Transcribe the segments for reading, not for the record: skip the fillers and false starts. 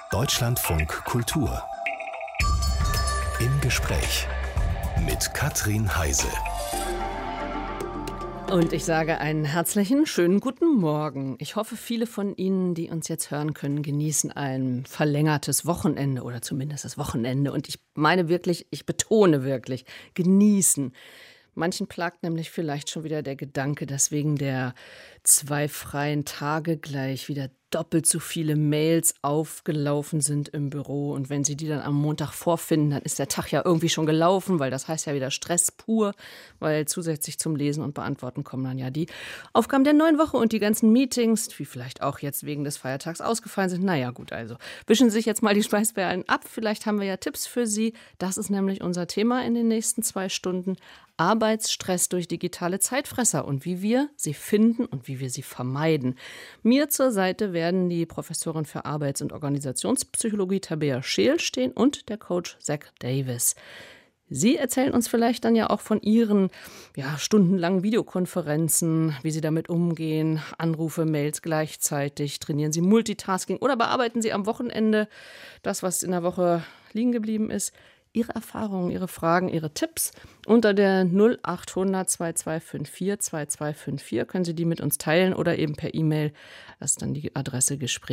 Deutschlandfunk Kultur. Im Gespräch mit Katrin Heise. Und ich sage einen herzlichen, schönen guten Morgen. Ich hoffe, viele von Ihnen, die uns jetzt hören können, genießen ein verlängertes Wochenende oder zumindest das Wochenende. Und ich meine wirklich, ich betone wirklich, genießen. Manchen plagt nämlich vielleicht schon wieder der Gedanke, dass wegen der 2 freien Tage gleich wieder doppelt so viele Mails aufgelaufen sind im Büro. Und wenn Sie die dann am Montag vorfinden, dann ist der Tag ja irgendwie schon gelaufen, weil das heißt ja wieder Stress pur, weil zusätzlich zum Lesen und Beantworten kommen dann ja die Aufgaben der neuen Woche und die ganzen Meetings, die vielleicht auch jetzt wegen des Feiertags ausgefallen sind. Naja gut, also wischen Sie sich jetzt mal die Schweißperlen ab. Vielleicht haben wir ja Tipps für Sie. Das ist nämlich unser Thema in den nächsten 2 Stunden. Arbeitsstress durch digitale Zeitfresser und wie wir sie finden und wie wir sie vermeiden. Mir zur Seite werden die Professorin für Arbeits- und Organisationspsychologie Tabea Scheel stehen und der Coach Zach Davis. Sie erzählen uns vielleicht dann ja auch von Ihren stundenlangen Videokonferenzen, wie Sie damit umgehen, Anrufe, Mails gleichzeitig, trainieren Sie Multitasking oder bearbeiten Sie am Wochenende das, was in der Woche liegen geblieben ist. Ihre Erfahrungen, Ihre Fragen, Ihre Tipps unter der 0800 2254 2254 können Sie die mit uns teilen oder eben per E-Mail. Das ist dann die Adresse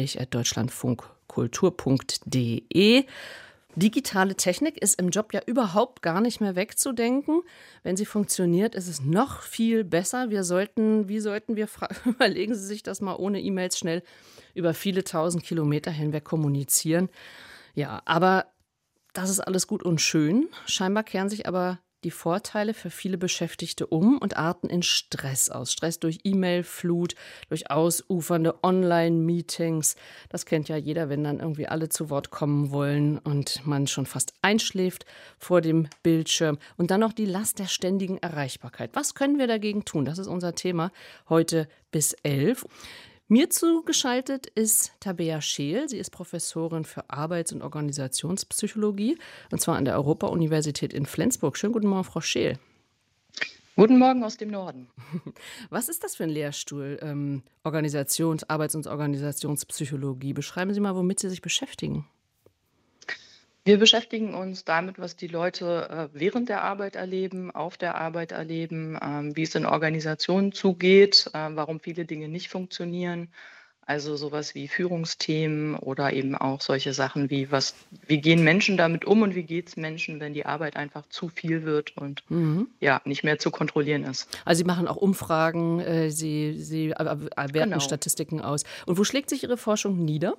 gespräch@deutschlandfunkkultur.de. Digitale Technik ist im Job ja überhaupt gar nicht mehr wegzudenken. Wenn sie funktioniert, ist es noch viel besser. Überlegen Sie sich das mal ohne E-Mails schnell über viele tausend Kilometer hinweg kommunizieren. Ja, aber das ist alles gut und schön. Scheinbar kehren sich aber die Vorteile für viele Beschäftigte um und arten in Stress aus. Stress durch E-Mail-Flut, durch ausufernde Online-Meetings. Das kennt ja jeder, wenn dann irgendwie alle zu Wort kommen wollen und man schon fast einschläft vor dem Bildschirm. Und dann noch die Last der ständigen Erreichbarkeit. Was können wir dagegen tun? Das ist unser Thema heute bis 11. Mir zugeschaltet ist Tabea Scheel. Sie ist Professorin für Arbeits- und Organisationspsychologie, und zwar an der Europa-Universität in Flensburg. Schönen guten Morgen, Frau Scheel. Guten Morgen aus dem Norden. Was ist das für ein Lehrstuhl? Arbeits- und Organisationspsychologie. Beschreiben Sie mal, womit Sie sich beschäftigen. Wir beschäftigen uns damit, was die Leute während der Arbeit erleben, auf der Arbeit erleben, wie es in Organisationen zugeht, warum viele Dinge nicht funktionieren. Also sowas wie Führungsthemen oder eben auch solche Sachen wie gehen Menschen damit um und wie geht es Menschen, wenn die Arbeit einfach zu viel wird und Mhm. nicht mehr zu kontrollieren ist. Also Sie machen auch Umfragen, Sie werten Genau. Statistiken aus. Und wo schlägt sich Ihre Forschung nieder?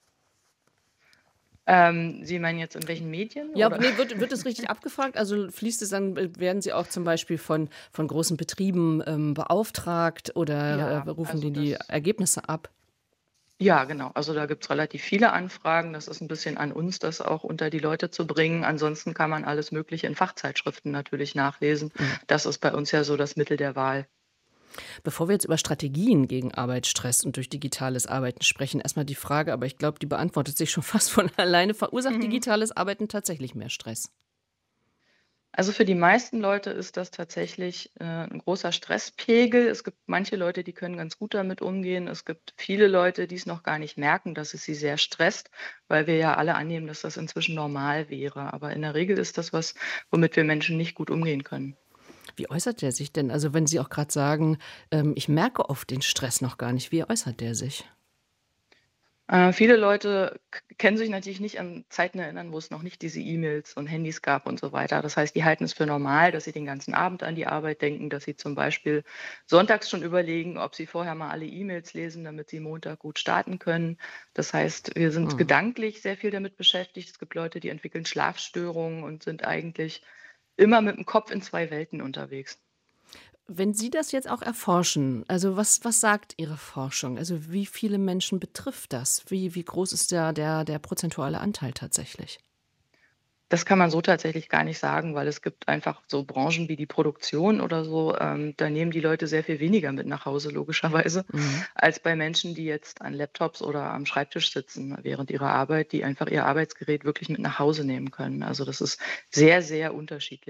Sie meinen jetzt in welchen Medien? Ja, Oder? nee, wird es richtig abgefragt? Also fließt es dann, werden Sie auch zum Beispiel von großen Betrieben beauftragt oder Ja, rufen also die das. Ergebnisse ab? Ja, genau. Also da gibt's relativ viele Anfragen. Das ist ein bisschen an uns, das auch unter die Leute zu bringen. Ansonsten kann man alles Mögliche in Fachzeitschriften natürlich nachlesen. Ja. Das ist bei uns ja so das Mittel der Wahl. Bevor wir jetzt über Strategien gegen Arbeitsstress und durch digitales Arbeiten sprechen, erstmal die Frage, aber ich glaube, die beantwortet sich schon fast von alleine. Verursacht Mhm. digitales Arbeiten tatsächlich mehr Stress? Also für die meisten Leute ist das tatsächlich 'n großer Stresspegel. Es gibt manche Leute, die können ganz gut damit umgehen. Es gibt viele Leute, die es noch gar nicht merken, dass es sie sehr stresst, weil wir ja alle annehmen, dass das inzwischen normal wäre. Aber in der Regel ist das was, womit wir Menschen nicht gut umgehen können. Wie äußert der sich denn? Also wenn Sie auch gerade sagen, ich merke oft den Stress noch gar nicht. Wie äußert der sich? Viele Leute können sich natürlich nicht an Zeiten erinnern, wo es noch nicht diese E-Mails und Handys gab und so weiter. Das heißt, die halten es für normal, dass sie den ganzen Abend an die Arbeit denken, dass sie zum Beispiel sonntags schon überlegen, ob sie vorher mal alle E-Mails lesen, damit sie Montag gut starten können. Das heißt, wir sind Mhm. gedanklich sehr viel damit beschäftigt. Es gibt Leute, die entwickeln Schlafstörungen und sind eigentlich immer mit dem Kopf in 2 Welten unterwegs. Wenn Sie das jetzt auch erforschen, also was sagt Ihre Forschung? Also wie viele Menschen betrifft das? Wie groß ist der prozentuale Anteil tatsächlich? Das kann man so tatsächlich gar nicht sagen, weil es gibt einfach so Branchen wie die Produktion oder so, da nehmen die Leute sehr viel weniger mit nach Hause logischerweise, Mhm. als bei Menschen, die jetzt an Laptops oder am Schreibtisch sitzen während ihrer Arbeit, die einfach ihr Arbeitsgerät wirklich mit nach Hause nehmen können. Also, das ist sehr, sehr unterschiedlich.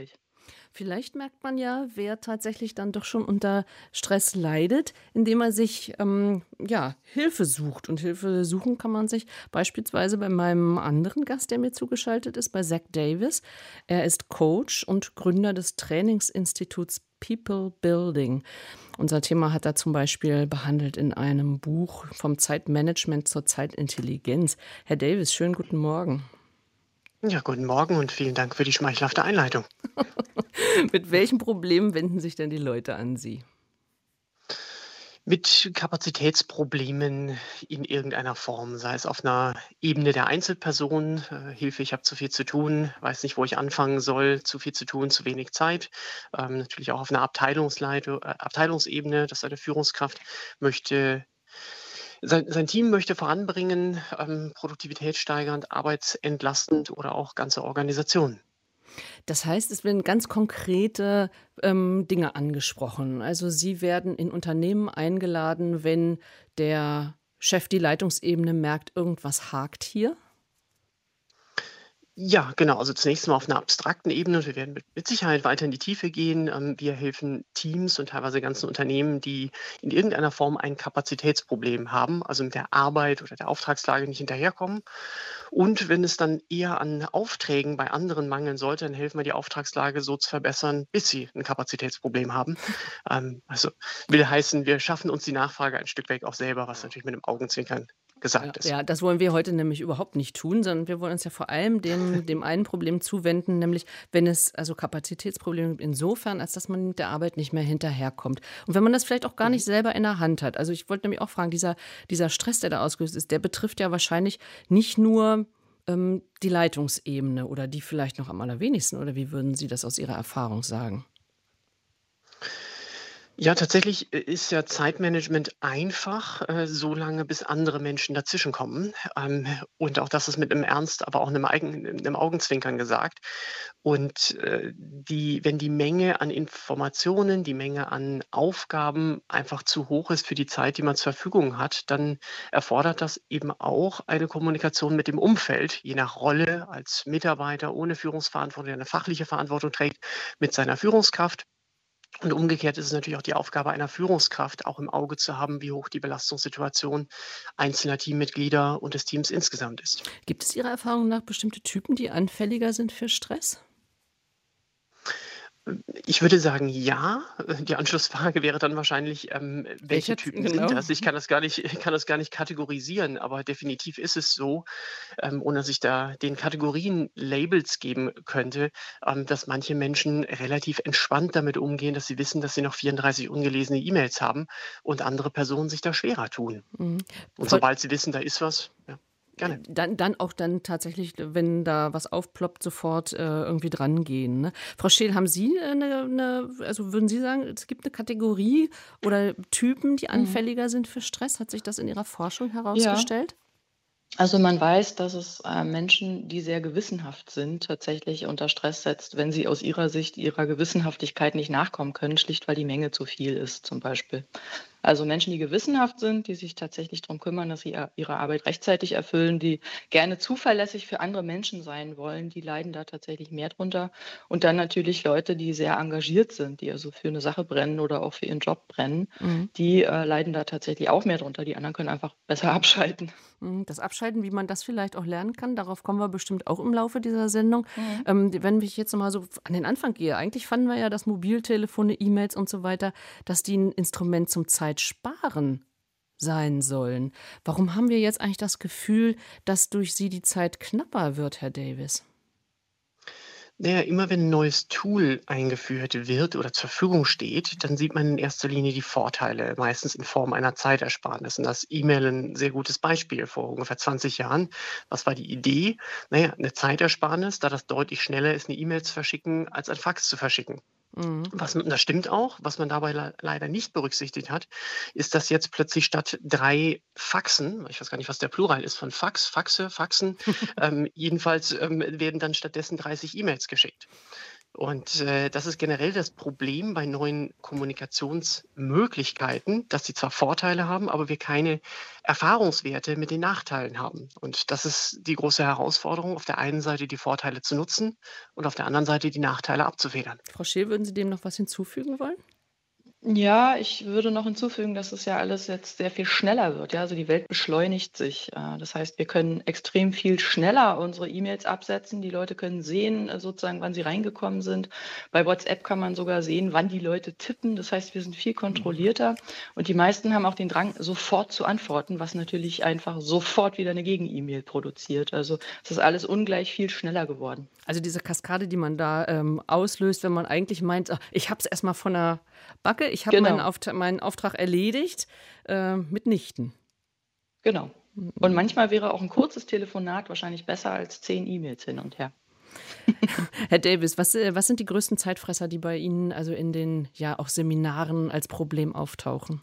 Vielleicht merkt man ja, wer tatsächlich dann doch schon unter Stress leidet, indem er sich ja, Hilfe sucht. Und Hilfe suchen kann man sich beispielsweise bei meinem anderen Gast, der mir zugeschaltet ist, bei Zach Davis. Er ist Coach und Gründer des Trainingsinstituts People Building. Unser Thema hat er zum Beispiel behandelt in einem Buch vom Zeitmanagement zur Zeitintelligenz. Herr Davis, schönen guten Morgen. Ja, guten Morgen und vielen Dank für die schmeichelhafte Einleitung. Mit welchen Problemen wenden sich denn die Leute an Sie? Mit Kapazitätsproblemen in irgendeiner Form, sei es auf einer Ebene der Einzelperson, Hilfe, ich habe zu viel zu tun, weiß nicht, wo ich anfangen soll, zu viel zu tun, zu wenig Zeit. Natürlich auch auf einer Abteilungsebene, dass eine Führungskraft möchte sein Team möchte voranbringen, produktivitätssteigernd, arbeitsentlastend oder auch ganze Organisationen. Das heißt, es werden ganz konkrete, Dinge angesprochen. Also, Sie werden in Unternehmen eingeladen, wenn der Chef, die Leitungsebene merkt, irgendwas hakt hier? Ja, genau. Also zunächst mal auf einer abstrakten Ebene und wir werden mit Sicherheit weiter in die Tiefe gehen. Wir helfen Teams und teilweise ganzen Unternehmen, die in irgendeiner Form ein Kapazitätsproblem haben, also mit der Arbeit oder der Auftragslage nicht hinterherkommen. Und wenn es dann eher an Aufträgen bei anderen mangeln sollte, dann helfen wir, die Auftragslage so zu verbessern, bis sie ein Kapazitätsproblem haben. Also will heißen, wir schaffen uns die Nachfrage ein Stück weg auch selber, was natürlich mit dem Augenzwinkern Ja, gesagt ist. ja, das wollen wir heute nämlich überhaupt nicht tun, sondern wir wollen uns ja vor allem dem einen Problem zuwenden, nämlich wenn es also Kapazitätsprobleme gibt, insofern, als dass man mit der Arbeit nicht mehr hinterherkommt. Und wenn man das vielleicht auch gar nicht selber in der Hand hat. Also ich wollte nämlich auch fragen, dieser Stress, der da ausgelöst ist, der betrifft ja wahrscheinlich nicht nur die Leitungsebene oder die vielleicht noch am allerwenigsten. Oder wie würden Sie das aus Ihrer Erfahrung sagen? Ja, tatsächlich ist ja Zeitmanagement einfach, solange bis andere Menschen dazwischenkommen. Und auch das ist mit einem Ernst, aber auch einem Augenzwinkern gesagt. Und, wenn die Menge an Informationen, die Menge an Aufgaben einfach zu hoch ist für die Zeit, die man zur Verfügung hat, dann erfordert das eben auch eine Kommunikation mit dem Umfeld, je nach Rolle als Mitarbeiter ohne Führungsverantwortung, der eine fachliche Verantwortung trägt, mit seiner Führungskraft. Und umgekehrt ist es natürlich auch die Aufgabe einer Führungskraft, auch im Auge zu haben, wie hoch die Belastungssituation einzelner Teammitglieder und des Teams insgesamt ist. Gibt es Ihrer Erfahrung nach bestimmte Typen, die anfälliger sind für Stress? Ich würde sagen, ja. Die Anschlussfrage wäre dann wahrscheinlich, welche Welcher Typen sind genau. das? Ich kann das gar nicht ich kann das gar nicht kategorisieren, aber definitiv ist es so, ohne dass ich da den Kategorien Labels geben könnte, dass manche Menschen relativ entspannt damit umgehen, dass sie wissen, dass sie noch 34 ungelesene E-Mails haben und andere Personen sich da schwerer tun. Mhm. Und Voll sobald sie wissen, da ist was, ja, gerne. Dann auch dann tatsächlich, wenn da was aufploppt, sofort, irgendwie drangehen, ne? Frau Scheel, haben Sie, 'ne also, würden Sie sagen, es gibt eine Kategorie oder Typen, die Mhm. anfälliger sind für Stress? Hat sich das in Ihrer Forschung Ja. herausgestellt? Also man weiß, dass es Menschen, die sehr gewissenhaft sind, tatsächlich unter Stress setzt, wenn sie aus ihrer Sicht ihrer Gewissenhaftigkeit nicht nachkommen können, schlicht weil die Menge zu viel ist zum Beispiel. Also Menschen, die gewissenhaft sind, die sich tatsächlich darum kümmern, dass sie ihre Arbeit rechtzeitig erfüllen, die gerne zuverlässig für andere Menschen sein wollen, die leiden da tatsächlich mehr drunter. Und dann natürlich Leute, die sehr engagiert sind, die also für eine Sache brennen oder auch für ihren Job brennen, Mhm. die leiden da tatsächlich auch mehr drunter. Die anderen können einfach besser abschalten. Das Abschalten, wie man das vielleicht auch lernen kann, darauf kommen wir bestimmt auch im Laufe dieser Sendung. Mhm. Wenn ich jetzt noch mal so an den Anfang gehe, eigentlich fanden wir ja, dass Mobiltelefone, E-Mails und so weiter, dass die ein Instrument zum Zeitsparen sein sollen. Warum haben wir jetzt eigentlich das Gefühl, dass durch sie die Zeit knapper wird, Herr Davis? Na ja, immer wenn ein neues Tool eingeführt wird oder zur Verfügung steht, dann sieht man in erster Linie die Vorteile, meistens in Form einer Zeitersparnis. Und das E-Mail ein sehr gutes Beispiel. Vor ungefähr 20 Jahren, was war die Idee? Na ja, 'ne Zeitersparnis, da das deutlich schneller ist, eine E-Mail zu verschicken, als ein Fax zu verschicken. Mhm. Das stimmt auch. Was man dabei leider nicht berücksichtigt hat, ist, dass jetzt plötzlich statt 3 Faxen, ich weiß gar nicht, was der Plural ist von Fax, Faxe, Faxen, jedenfalls, werden dann stattdessen 30 E-Mails geschickt. Und das ist generell das Problem bei neuen Kommunikationsmöglichkeiten, dass sie zwar Vorteile haben, aber wir keine Erfahrungswerte mit den Nachteilen haben. Und das ist die große Herausforderung, auf der einen Seite die Vorteile zu nutzen und auf der anderen Seite die Nachteile abzufedern. Frau Scheel, würden Sie dem noch was hinzufügen wollen? Ja, ich würde noch hinzufügen, dass es ja alles jetzt sehr viel schneller wird. Ja, also die Welt beschleunigt sich. Das heißt, wir können extrem viel schneller unsere E-Mails absetzen. Die Leute können sehen, sozusagen, wann sie reingekommen sind. Bei WhatsApp kann man sogar sehen, wann die Leute tippen. Das heißt, wir sind viel kontrollierter. Und die meisten haben auch den Drang, sofort zu antworten, was natürlich einfach sofort wieder eine Gegen-E-Mail produziert. Also es ist alles ungleich viel schneller geworden. Also diese Kaskade, die man da auslöst, wenn man eigentlich meint, ach, ich habe es erstmal von der Backe, ich habe Genau. meinen Auftrag erledigt, mitnichten. Genau. Und manchmal wäre auch ein kurzes Telefonat wahrscheinlich besser als 10 E-Mails hin und her. Herr Davis, was sind die größten Zeitfresser, die bei Ihnen also in den ja auch Seminaren als Problem auftauchen?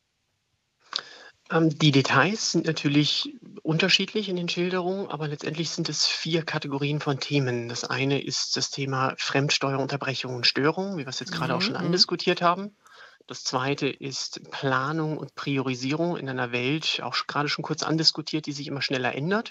Die Details sind natürlich unterschiedlich in den Schilderungen, aber letztendlich sind es 4 Kategorien von Themen. Das eine ist das Thema Fremdsteuerunterbrechung und Störung, wie wir es jetzt gerade auch Mhm, schon mhm. andiskutiert haben. Das zweite ist Planung und Priorisierung in einer Welt, auch gerade schon kurz andiskutiert, die sich immer schneller ändert.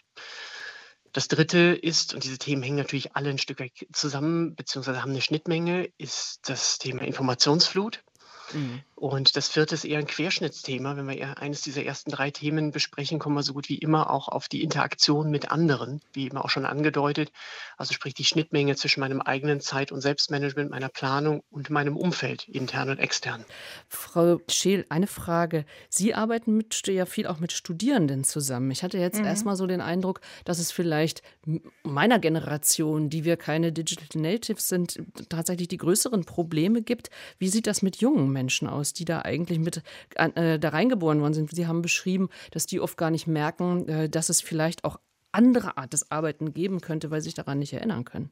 Das dritte ist, und diese Themen hängen natürlich alle ein Stück weit zusammen, beziehungsweise haben eine Schnittmenge, ist das Thema Informationsflut. Mhm. Und das vierte ist eher ein Querschnittsthema. Wenn wir eher eines dieser ersten 3 Themen besprechen, kommen wir so gut wie immer auch auf die Interaktion mit anderen, wie eben auch schon angedeutet. Also sprich die Schnittmenge zwischen meinem eigenen Zeit- und Selbstmanagement, meiner Planung und meinem Umfeld, intern und extern. Frau Scheel, eine Frage. Sie arbeiten ja viel auch mit Studierenden zusammen. Ich hatte jetzt Mhm. erstmal so den Eindruck, dass es vielleicht meiner Generation, die wir keine Digital Natives sind, tatsächlich die größeren Probleme gibt. Wie sieht das mit jungen Menschen aus, die da eigentlich mit da reingeboren worden sind? Sie haben beschrieben, dass die oft gar nicht merken, dass es vielleicht auch andere Art des Arbeiten geben könnte, weil sie sich daran nicht erinnern können.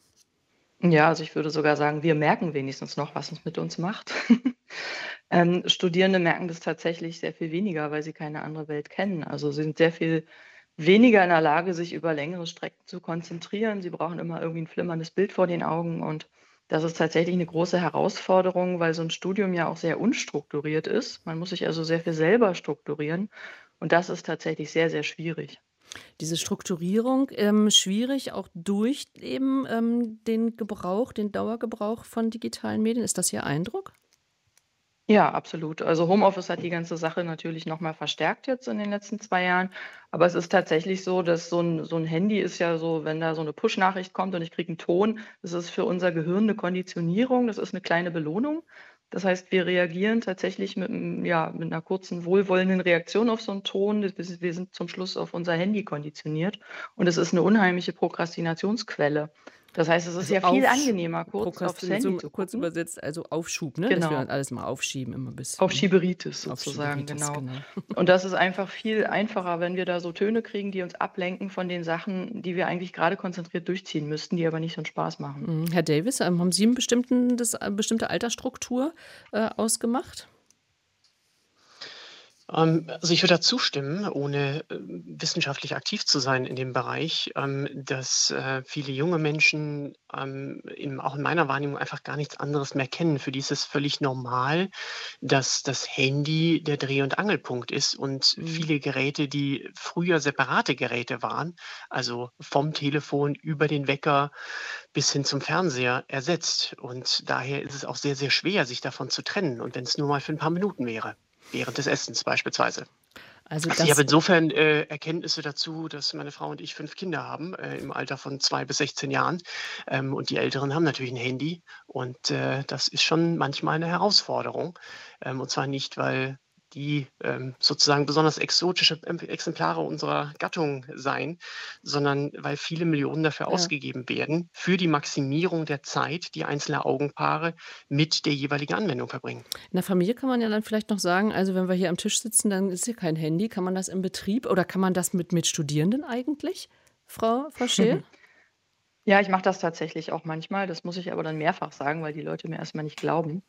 Ja, also ich würde sogar sagen, wir merken wenigstens noch, was es mit uns macht. Studierende merken das tatsächlich sehr viel weniger, weil sie keine andere Welt kennen. Also sie sind sehr viel weniger in der Lage, sich über längere Strecken zu konzentrieren. Sie brauchen immer irgendwie ein flimmerndes Bild vor den Augen und das ist tatsächlich eine große Herausforderung, weil so ein Studium ja auch sehr unstrukturiert ist. Man muss sich also sehr viel selber strukturieren und das ist tatsächlich sehr, sehr schwierig. Diese Strukturierung, schwierig auch durch eben den Gebrauch, den Dauergebrauch von digitalen Medien. Ist das Ihr Eindruck? Ja, absolut. Also Homeoffice hat die ganze Sache natürlich noch mal verstärkt jetzt in den letzten 2 Jahren. Aber es ist tatsächlich so, dass so ein Handy ist ja so, wenn da so eine Push-Nachricht kommt und ich kriege einen Ton, das ist für unser Gehirn eine Konditionierung, das ist eine kleine Belohnung. Das heißt, wir reagieren tatsächlich mit einer kurzen wohlwollenden Reaktion auf so einen Ton. Wir sind zum Schluss auf unser Handy konditioniert und es ist eine unheimliche Prokrastinationsquelle. Das heißt, es ist Also ja viel angenehmer, kurz aufs Handy Prokrastination, zu kurz gucken. übersetzt, also Aufschub, ne? Dass wir Genau. alles mal aufschieben, immer bis Auf Schieberitis auf sozusagen, Schieberitis, genau. genau. Und das ist einfach viel einfacher, wenn wir da so Töne kriegen, die uns ablenken von den Sachen, die wir eigentlich gerade konzentriert durchziehen müssten, die aber nicht so 'n Spaß machen. Herr Davis, haben Sie bestimmte Altersstruktur ausgemacht? Also ich würde da zustimmen, ohne wissenschaftlich aktiv zu sein in dem Bereich, dass viele junge Menschen auch in meiner Wahrnehmung einfach gar nichts anderes mehr kennen. Für die ist es völlig normal, dass das Handy der Dreh- und Angelpunkt ist und Mhm. viele Geräte, die früher separate Geräte waren, also vom Telefon über den Wecker bis hin zum Fernseher ersetzt. Und daher ist es auch sehr, sehr schwer, sich davon zu trennen. Und wenn es nur mal für ein paar Minuten wäre. Während des Essens beispielsweise. Also Also, ich habe das insofern, Erkenntnisse dazu, dass meine Frau und ich 5 Kinder haben, im Alter von 2 bis 16 Jahren. Und die Älteren haben natürlich ein Handy und, das ist schon manchmal eine Herausforderung. Und zwar nicht, weil die, sozusagen besonders exotische Exemplare unserer Gattung seien, sondern weil viele Millionen dafür ja. ausgegeben werden für die Maximierung der Zeit, die einzelne Augenpaare mit der jeweiligen Anwendung verbringen. In der Familie kann man ja dann vielleicht noch sagen, also wenn wir hier am Tisch sitzen, dann ist hier kein Handy. Kann man das im Betrieb oder kann man das mit Studierenden eigentlich, Frau Scheel? Ja, ich mache das tatsächlich auch manchmal. Das muss ich aber dann mehrfach sagen, weil die Leute mir erst mal nicht glauben.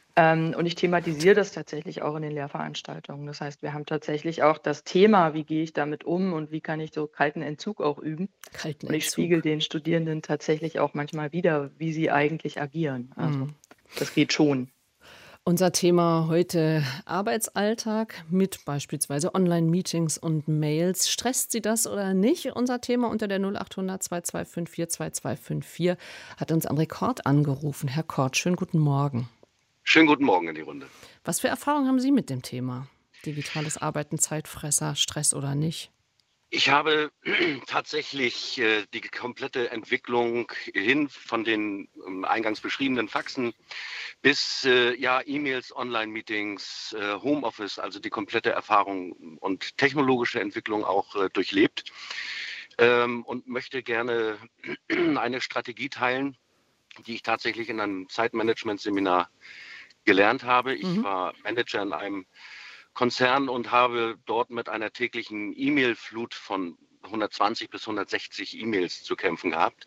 Und ich thematisiere das tatsächlich auch in den Lehrveranstaltungen. Das heißt, wir haben tatsächlich auch das Thema, wie gehe ich damit um und wie kann ich so kalten Entzug auch üben. Kalten Und ich spiegel Entzug. den Studierenden tatsächlich auch manchmal wieder, wie sie eigentlich agieren. Also das geht schon. Unser Thema heute Arbeitsalltag mit beispielsweise Online-Meetings und Mails. Stresst Sie das oder nicht? Unser Thema unter der 0800 2254 2254 hat uns André Kort angerufen. Herr Kort, schönen guten Morgen. Schönen guten Morgen in die Runde. Was für Erfahrungen haben Sie mit dem Thema? Digitales Arbeiten, Zeitfresser, Stress oder nicht? Ich habe tatsächlich die komplette Entwicklung hin von den eingangs beschriebenen Faxen bis E-Mails, Online-Meetings, Homeoffice, also die komplette Erfahrung und technologische Entwicklung auch durchlebt und möchte gerne eine Strategie teilen, die ich tatsächlich in einem Zeitmanagement-Seminar gelernt habe. Ich war Manager in einem Konzern und habe dort mit einer täglichen E-Mail-Flut von 120 bis 160 E-Mails zu kämpfen gehabt.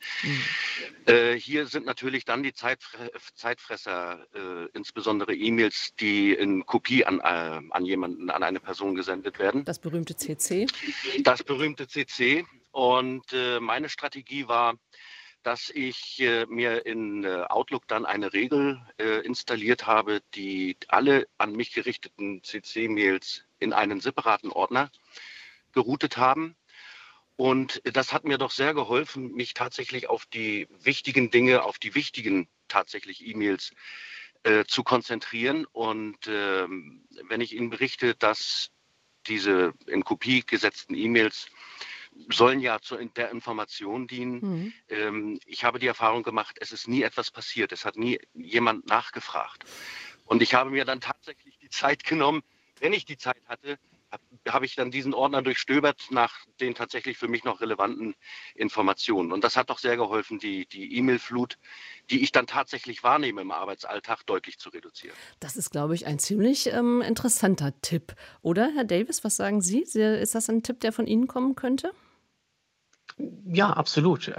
Hier sind natürlich dann die Zeitfresser, insbesondere E-Mails, die in Kopie an jemanden, an eine Person gesendet werden. Das berühmte CC? Das berühmte CC. Und meine Strategie war, dass ich mir in Outlook dann eine Regel installiert habe, die alle an mich gerichteten CC-Mails in einen separaten Ordner geroutet haben. Und das hat mir doch sehr geholfen, mich tatsächlich auf die wichtigen Dinge, auf die wichtigen tatsächlich E-Mails zu konzentrieren. Und wenn ich Ihnen berichte, dass diese in Kopie gesetzten E-Mails sollen ja der Information dienen. Ich habe die Erfahrung gemacht, es ist nie etwas passiert. Es hat nie jemand nachgefragt. Und ich habe mir dann tatsächlich die Zeit genommen, wenn ich die Zeit hatte, habe ich dann diesen Ordner durchstöbert nach den tatsächlich für mich noch relevanten Informationen. Und das hat doch sehr geholfen, die E-Mail-Flut, die ich dann tatsächlich wahrnehme im Arbeitsalltag, deutlich zu reduzieren. Das ist, glaube ich, ein ziemlich interessanter Tipp. Oder, Herr Davis, was sagen Sie? Ist das ein Tipp, der von Ihnen kommen könnte? Ja, absolut.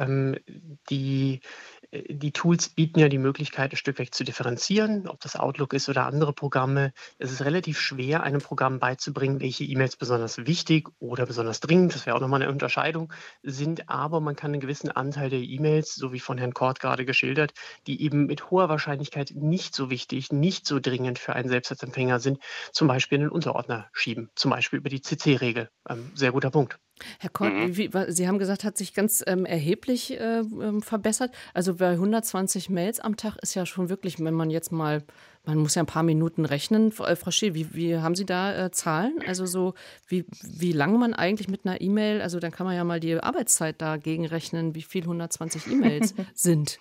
Die Tools bieten ja die Möglichkeit, ein Stück weit zu differenzieren, ob das Outlook ist oder andere Programme. Es ist relativ schwer, einem Programm beizubringen, welche E-Mails besonders wichtig oder besonders dringend, das wäre auch nochmal eine Unterscheidung, sind. Aber man kann einen gewissen Anteil der E-Mails, so wie von Herrn Kort gerade geschildert, die eben mit hoher Wahrscheinlichkeit nicht so wichtig, nicht so dringend für einen selbst als Empfänger sind, zum Beispiel in den Unterordner schieben, zum Beispiel über die CC-Regel. Sehr guter Punkt. Herr Kort, Sie haben gesagt, hat sich ganz erheblich verbessert. Also bei 120 Mails am Tag ist ja schon wirklich, wenn man jetzt mal, man muss ja ein paar Minuten rechnen. Frau Scheel, wie haben Sie da Zahlen? Also so, wie lange man eigentlich mit einer E-Mail, also dann kann man ja mal die Arbeitszeit dagegen rechnen, wie viel 120 E-Mails sind.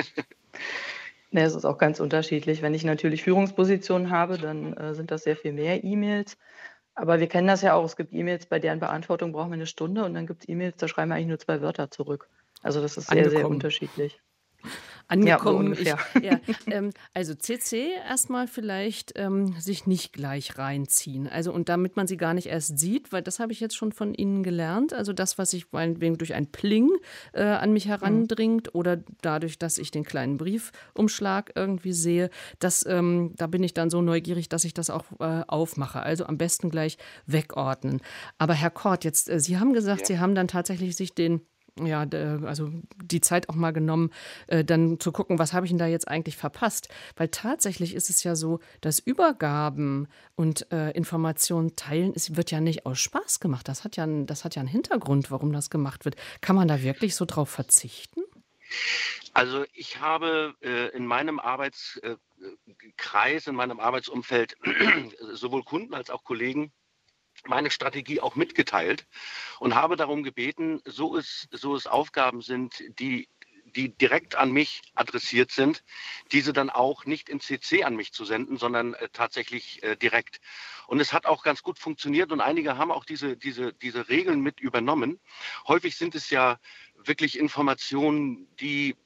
Ne, es ist auch ganz unterschiedlich. Wenn ich natürlich Führungspositionen habe, dann sind das sehr viel mehr E-Mails. Aber wir kennen das ja auch. Es gibt E-Mails, bei deren Beantwortung brauchen wir eine Stunde und dann gibt es E-Mails, da schreiben wir eigentlich nur 2 Wörter zurück. Also das ist sehr, sehr unterschiedlich. Angekommen. Ja, so also CC erstmal vielleicht sich nicht gleich reinziehen. Also und damit man sie gar nicht erst sieht, weil das habe ich jetzt schon von Ihnen gelernt. Also das, was ich meinetwegen durch ein Pling an mich herandringt oder dadurch, dass ich den kleinen Briefumschlag irgendwie sehe, da bin ich dann so neugierig, dass ich das auch aufmache. Also am besten gleich wegordnen. Aber Herr Kort, jetzt Sie haben gesagt, Sie haben dann tatsächlich sich also die Zeit auch mal genommen, dann zu gucken, was habe ich denn da jetzt eigentlich verpasst? Weil tatsächlich ist es ja so, dass Übergaben und Informationen teilen, es wird ja nicht aus Spaß gemacht. Das hat ja einen Hintergrund, warum das gemacht wird. Kann man da wirklich so drauf verzichten? Also ich habe in meinem Arbeitskreis, in meinem Arbeitsumfeld sowohl Kunden als auch Kollegen meine Strategie auch mitgeteilt und habe darum gebeten, so es Aufgaben sind, die direkt an mich adressiert sind, diese dann auch nicht in CC an mich zu senden, sondern tatsächlich direkt. Und es hat auch ganz gut funktioniert und einige haben auch diese Regeln mit übernommen. Häufig sind es ja wirklich Informationen, die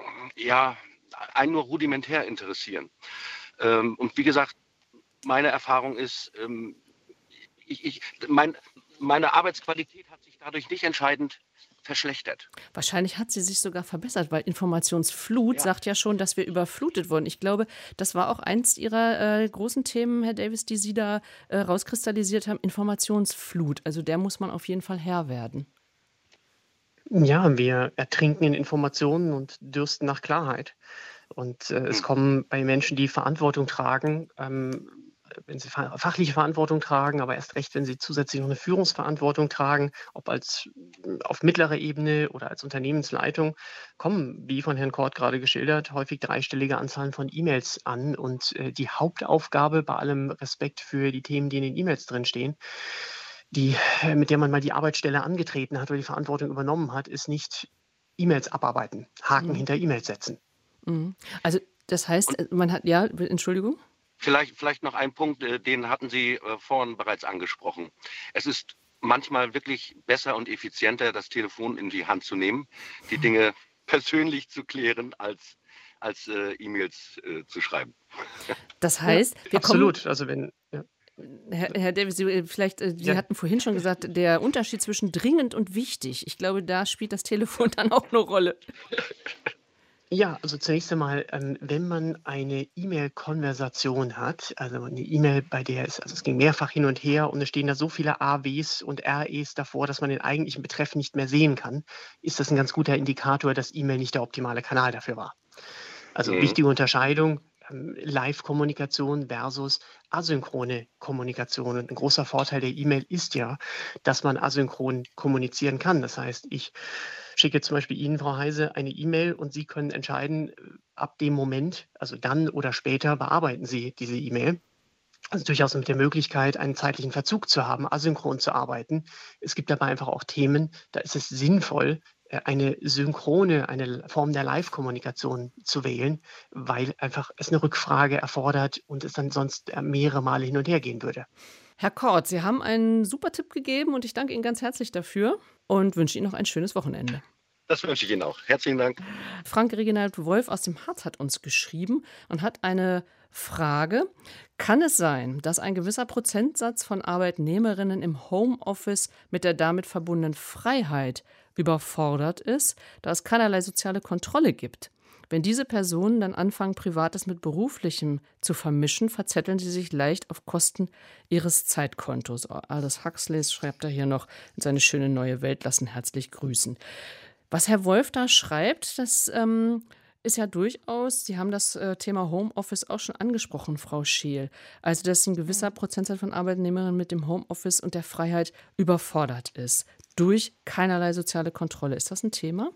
einen nur rudimentär interessieren. Und wie gesagt, meine Erfahrung ist, meine Arbeitsqualität hat sich dadurch nicht entscheidend verschlechtert. Wahrscheinlich hat sie sich sogar verbessert, weil Informationsflut sagt ja schon, dass wir überflutet wurden. Ich glaube, das war auch eins Ihrer großen Themen, Herr Davis, die Sie da rauskristallisiert haben, Informationsflut. Also der muss man auf jeden Fall Herr werden. Ja, wir ertrinken in Informationen und dürsten nach Klarheit. Und es kommen bei Menschen, die Verantwortung tragen, wenn sie fachliche Verantwortung tragen, aber erst recht, wenn sie zusätzlich noch eine Führungsverantwortung tragen, ob auf mittlerer Ebene oder als Unternehmensleitung, kommen, wie von Herrn Kort gerade geschildert, häufig dreistellige Anzahlen von E-Mails an. Und die Hauptaufgabe, bei allem Respekt für die Themen, die in den E-Mails drinstehen, mit der man mal die Arbeitsstelle angetreten hat oder die Verantwortung übernommen hat, ist nicht E-Mails abarbeiten, Haken hinter E-Mails setzen. Also das heißt, man hat, ja, Entschuldigung? Vielleicht noch ein Punkt, den hatten Sie vorhin bereits angesprochen. Es ist manchmal wirklich besser und effizienter, das Telefon in die Hand zu nehmen, die Dinge persönlich zu klären, als E-Mails zu schreiben. Das heißt, wir absolut. Also wenn Herr Davis, Sie hatten vorhin schon gesagt, der Unterschied zwischen dringend und wichtig. Ich glaube, da spielt das Telefon dann auch eine Rolle. Ja, also zunächst einmal, wenn man eine E-Mail-Konversation hat, also eine E-Mail, bei der es ging mehrfach hin und her und es stehen da so viele AWs und REs davor, dass man den eigentlichen Betreff nicht mehr sehen kann, ist das ein ganz guter Indikator, dass E-Mail nicht der optimale Kanal dafür war. Also wichtige Unterscheidung, Live-Kommunikation versus asynchrone Kommunikation. Und ein großer Vorteil der E-Mail ist ja, dass man asynchron kommunizieren kann. Das heißt, ich schicke zum Beispiel Ihnen, Frau Heise, eine E-Mail und Sie können entscheiden, ab dem Moment, also dann oder später, bearbeiten Sie diese E-Mail. Also durchaus mit der Möglichkeit, einen zeitlichen Verzug zu haben, asynchron zu arbeiten. Es gibt dabei einfach auch Themen, da ist es sinnvoll, eine Form der Live-Kommunikation zu wählen, weil einfach es eine Rückfrage erfordert und es dann sonst mehrere Male hin und her gehen würde. Herr Kort, Sie haben einen super Tipp gegeben und ich danke Ihnen ganz herzlich dafür und wünsche Ihnen noch ein schönes Wochenende. Das wünsche ich Ihnen auch. Herzlichen Dank. Frank Reginald Wolf aus dem Harz hat uns geschrieben und hat eine Frage. Kann es sein, dass ein gewisser Prozentsatz von Arbeitnehmerinnen im Homeoffice mit der damit verbundenen Freiheit überfordert ist, da es keinerlei soziale Kontrolle gibt? Wenn diese Personen dann anfangen, Privates mit Beruflichem zu vermischen, verzetteln sie sich leicht auf Kosten ihres Zeitkontos. Aldous Huxley schreibt da hier noch, in seine schöne neue Welt lassen herzlich grüßen. Was Herr Wolf da schreibt, das ist ja durchaus, Sie haben das Thema Homeoffice auch schon angesprochen, Frau Scheel. Also, dass ein gewisser Prozentsatz von Arbeitnehmerinnen mit dem Homeoffice und der Freiheit überfordert ist, durch keinerlei soziale Kontrolle. Ist das ein Thema?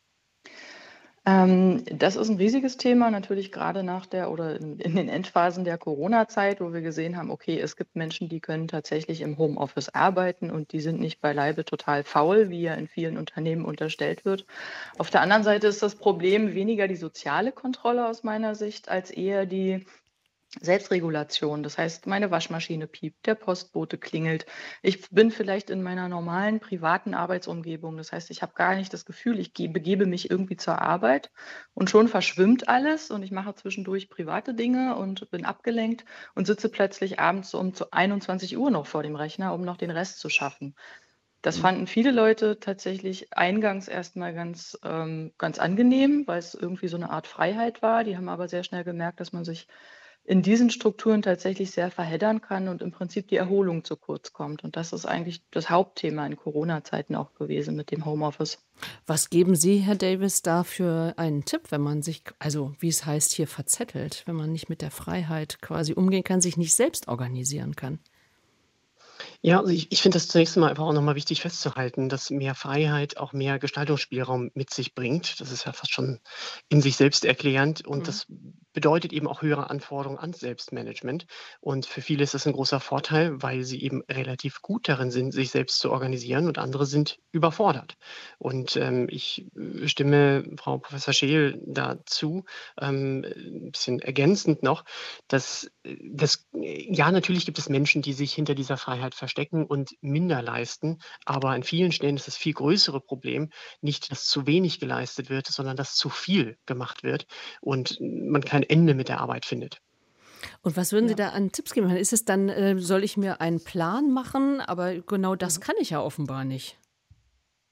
Das ist ein riesiges Thema, natürlich gerade in den Endphasen der Corona-Zeit, wo wir gesehen haben, okay, es gibt Menschen, die können tatsächlich im Homeoffice arbeiten und die sind nicht beileibe total faul, wie ja in vielen Unternehmen unterstellt wird. Auf der anderen Seite ist das Problem weniger die soziale Kontrolle aus meiner Sicht, als eher die Selbstregulation. Das heißt, meine Waschmaschine piept, der Postbote klingelt. Ich bin vielleicht in meiner normalen privaten Arbeitsumgebung. Das heißt, ich habe gar nicht das Gefühl, ich begebe mich irgendwie zur Arbeit und schon verschwimmt alles und ich mache zwischendurch private Dinge und bin abgelenkt und sitze plötzlich abends um 21 Uhr noch vor dem Rechner, um noch den Rest zu schaffen. Das fanden viele Leute tatsächlich eingangs erstmal ganz angenehm, weil es irgendwie so eine Art Freiheit war. Die haben aber sehr schnell gemerkt, dass man sich in diesen Strukturen tatsächlich sehr verheddern kann und im Prinzip die Erholung zu kurz kommt. Und das ist eigentlich das Hauptthema in Corona-Zeiten auch gewesen mit dem Homeoffice. Was geben Sie, Herr Davis, da für einen Tipp, wenn man sich, also wie es heißt, hier verzettelt, wenn man nicht mit der Freiheit quasi umgehen kann, sich nicht selbst organisieren kann? Ja, also ich finde das zunächst mal einfach auch nochmal wichtig festzuhalten, dass mehr Freiheit auch mehr Gestaltungsspielraum mit sich bringt. Das ist ja fast schon in sich selbst erklärend und das bedeutet eben auch höhere Anforderungen ans Selbstmanagement. Und für viele ist das ein großer Vorteil, weil sie eben relativ gut darin sind, sich selbst zu organisieren und andere sind überfordert. Und ich stimme Frau Professor Scheel dazu, ein bisschen ergänzend noch, dass ja, natürlich gibt es Menschen, die sich hinter dieser Freiheit verstecken und minder leisten, aber an vielen Stellen ist das viel größere Problem nicht, dass zu wenig geleistet wird, sondern dass zu viel gemacht wird und man kein Ende mit der Arbeit findet. Und was würden Sie da an Tipps geben? Ist es dann, soll ich mir einen Plan machen? Aber genau das kann ich ja offenbar nicht.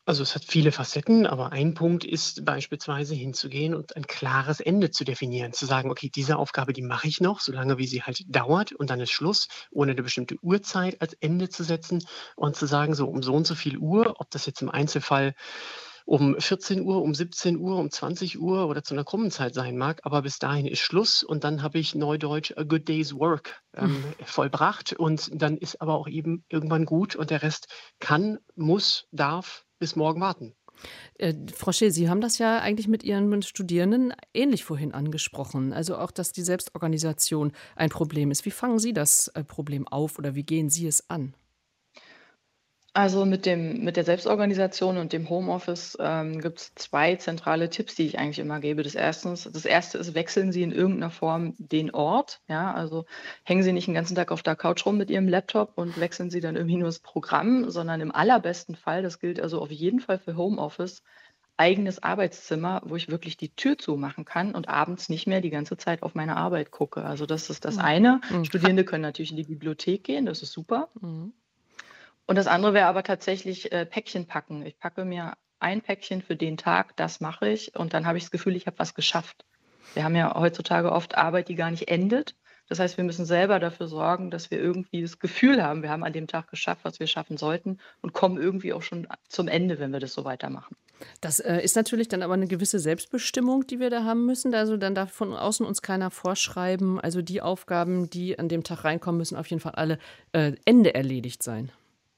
Also es hat viele Facetten, aber ein Punkt ist beispielsweise hinzugehen und ein klares Ende zu definieren, zu sagen, okay, diese Aufgabe, die mache ich noch, solange wie sie halt dauert und dann ist Schluss, ohne eine bestimmte Uhrzeit als Ende zu setzen und zu sagen, so um so und so viel Uhr, ob das jetzt im Einzelfall um 14 Uhr, um 17 Uhr, um 20 Uhr oder zu einer krummen Zeit sein mag, aber bis dahin ist Schluss und dann habe ich neudeutsch a good day's work vollbracht und dann ist aber auch eben irgendwann gut und der Rest kann, muss, darf bis morgen warten. Frau Scheel, Sie haben das ja eigentlich mit Ihren Studierenden ähnlich vorhin angesprochen. Also auch, dass die Selbstorganisation ein Problem ist. Wie fangen Sie das Problem auf oder wie gehen Sie es an? Also mit der Selbstorganisation und dem Homeoffice gibt es zwei zentrale Tipps, die ich eigentlich immer gebe. Das erste ist, wechseln Sie in irgendeiner Form den Ort. Ja, also hängen Sie nicht den ganzen Tag auf der Couch rum mit Ihrem Laptop und wechseln Sie dann irgendwie nur das Programm, sondern im allerbesten Fall, das gilt also auf jeden Fall für Homeoffice, eigenes Arbeitszimmer, wo ich wirklich die Tür zumachen kann und abends nicht mehr die ganze Zeit auf meine Arbeit gucke. Also das ist das Mhm. eine. Mhm. Studierende können natürlich in die Bibliothek gehen, das ist super. Mhm. Und das andere wäre aber tatsächlich Päckchen packen. Ich packe mir ein Päckchen für den Tag, das mache ich und dann habe ich das Gefühl, ich habe was geschafft. Wir haben ja heutzutage oft Arbeit, die gar nicht endet. Das heißt, wir müssen selber dafür sorgen, dass wir irgendwie das Gefühl haben, wir haben an dem Tag geschafft, was wir schaffen sollten und kommen irgendwie auch schon zum Ende, wenn wir das so weitermachen. Das ist natürlich dann aber eine gewisse Selbstbestimmung, die wir da haben müssen. Also dann darf von außen uns keiner vorschreiben. Also die Aufgaben, die an dem Tag reinkommen, müssen auf jeden Fall alle Ende erledigt sein.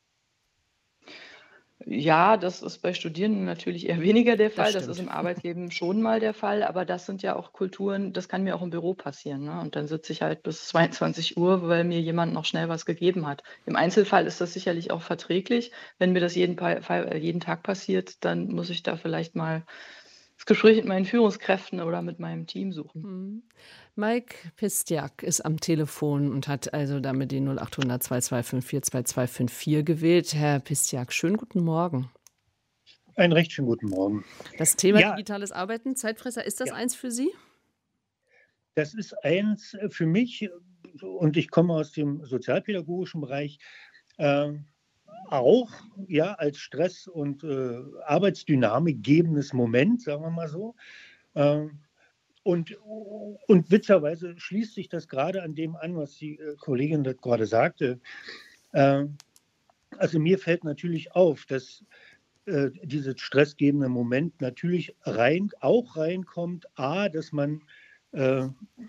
Ja, das ist bei Studierenden natürlich eher weniger der Fall. Das ist stimmt. im Arbeitsleben schon mal der Fall, aber das sind ja auch Kulturen, das kann mir auch im Büro passieren, ne? Und dann sitze ich halt bis 22 Uhr, weil mir jemand noch schnell was gegeben hat. Im Einzelfall ist das sicherlich auch verträglich. Wenn mir das jeden Tag passiert, dann muss ich da vielleicht mal das Gespräch mit meinen Führungskräften oder mit meinem Team suchen. Mhm. Mike Pistiak ist am Telefon und hat also damit die 0800 2254 2254 gewählt. Herr Pistiak, schönen guten Morgen. Einen recht schönen guten Morgen. Das Thema Ja, digitales Arbeiten, Zeitfresser, ist das ja, eins für Sie? das ist eins für mich, und ich komme aus dem sozialpädagogischen Bereich, äh, auch ja, als Stress- und Arbeitsdynamik gebendes Moment, sagen wir mal so. Äh, und witzigerweise schließt sich das gerade an dem an, was die Kollegin da gerade sagte. Äh, also mir fällt natürlich auf, dass dieses stressgebende Moment natürlich auch reinkommt, dass man äh,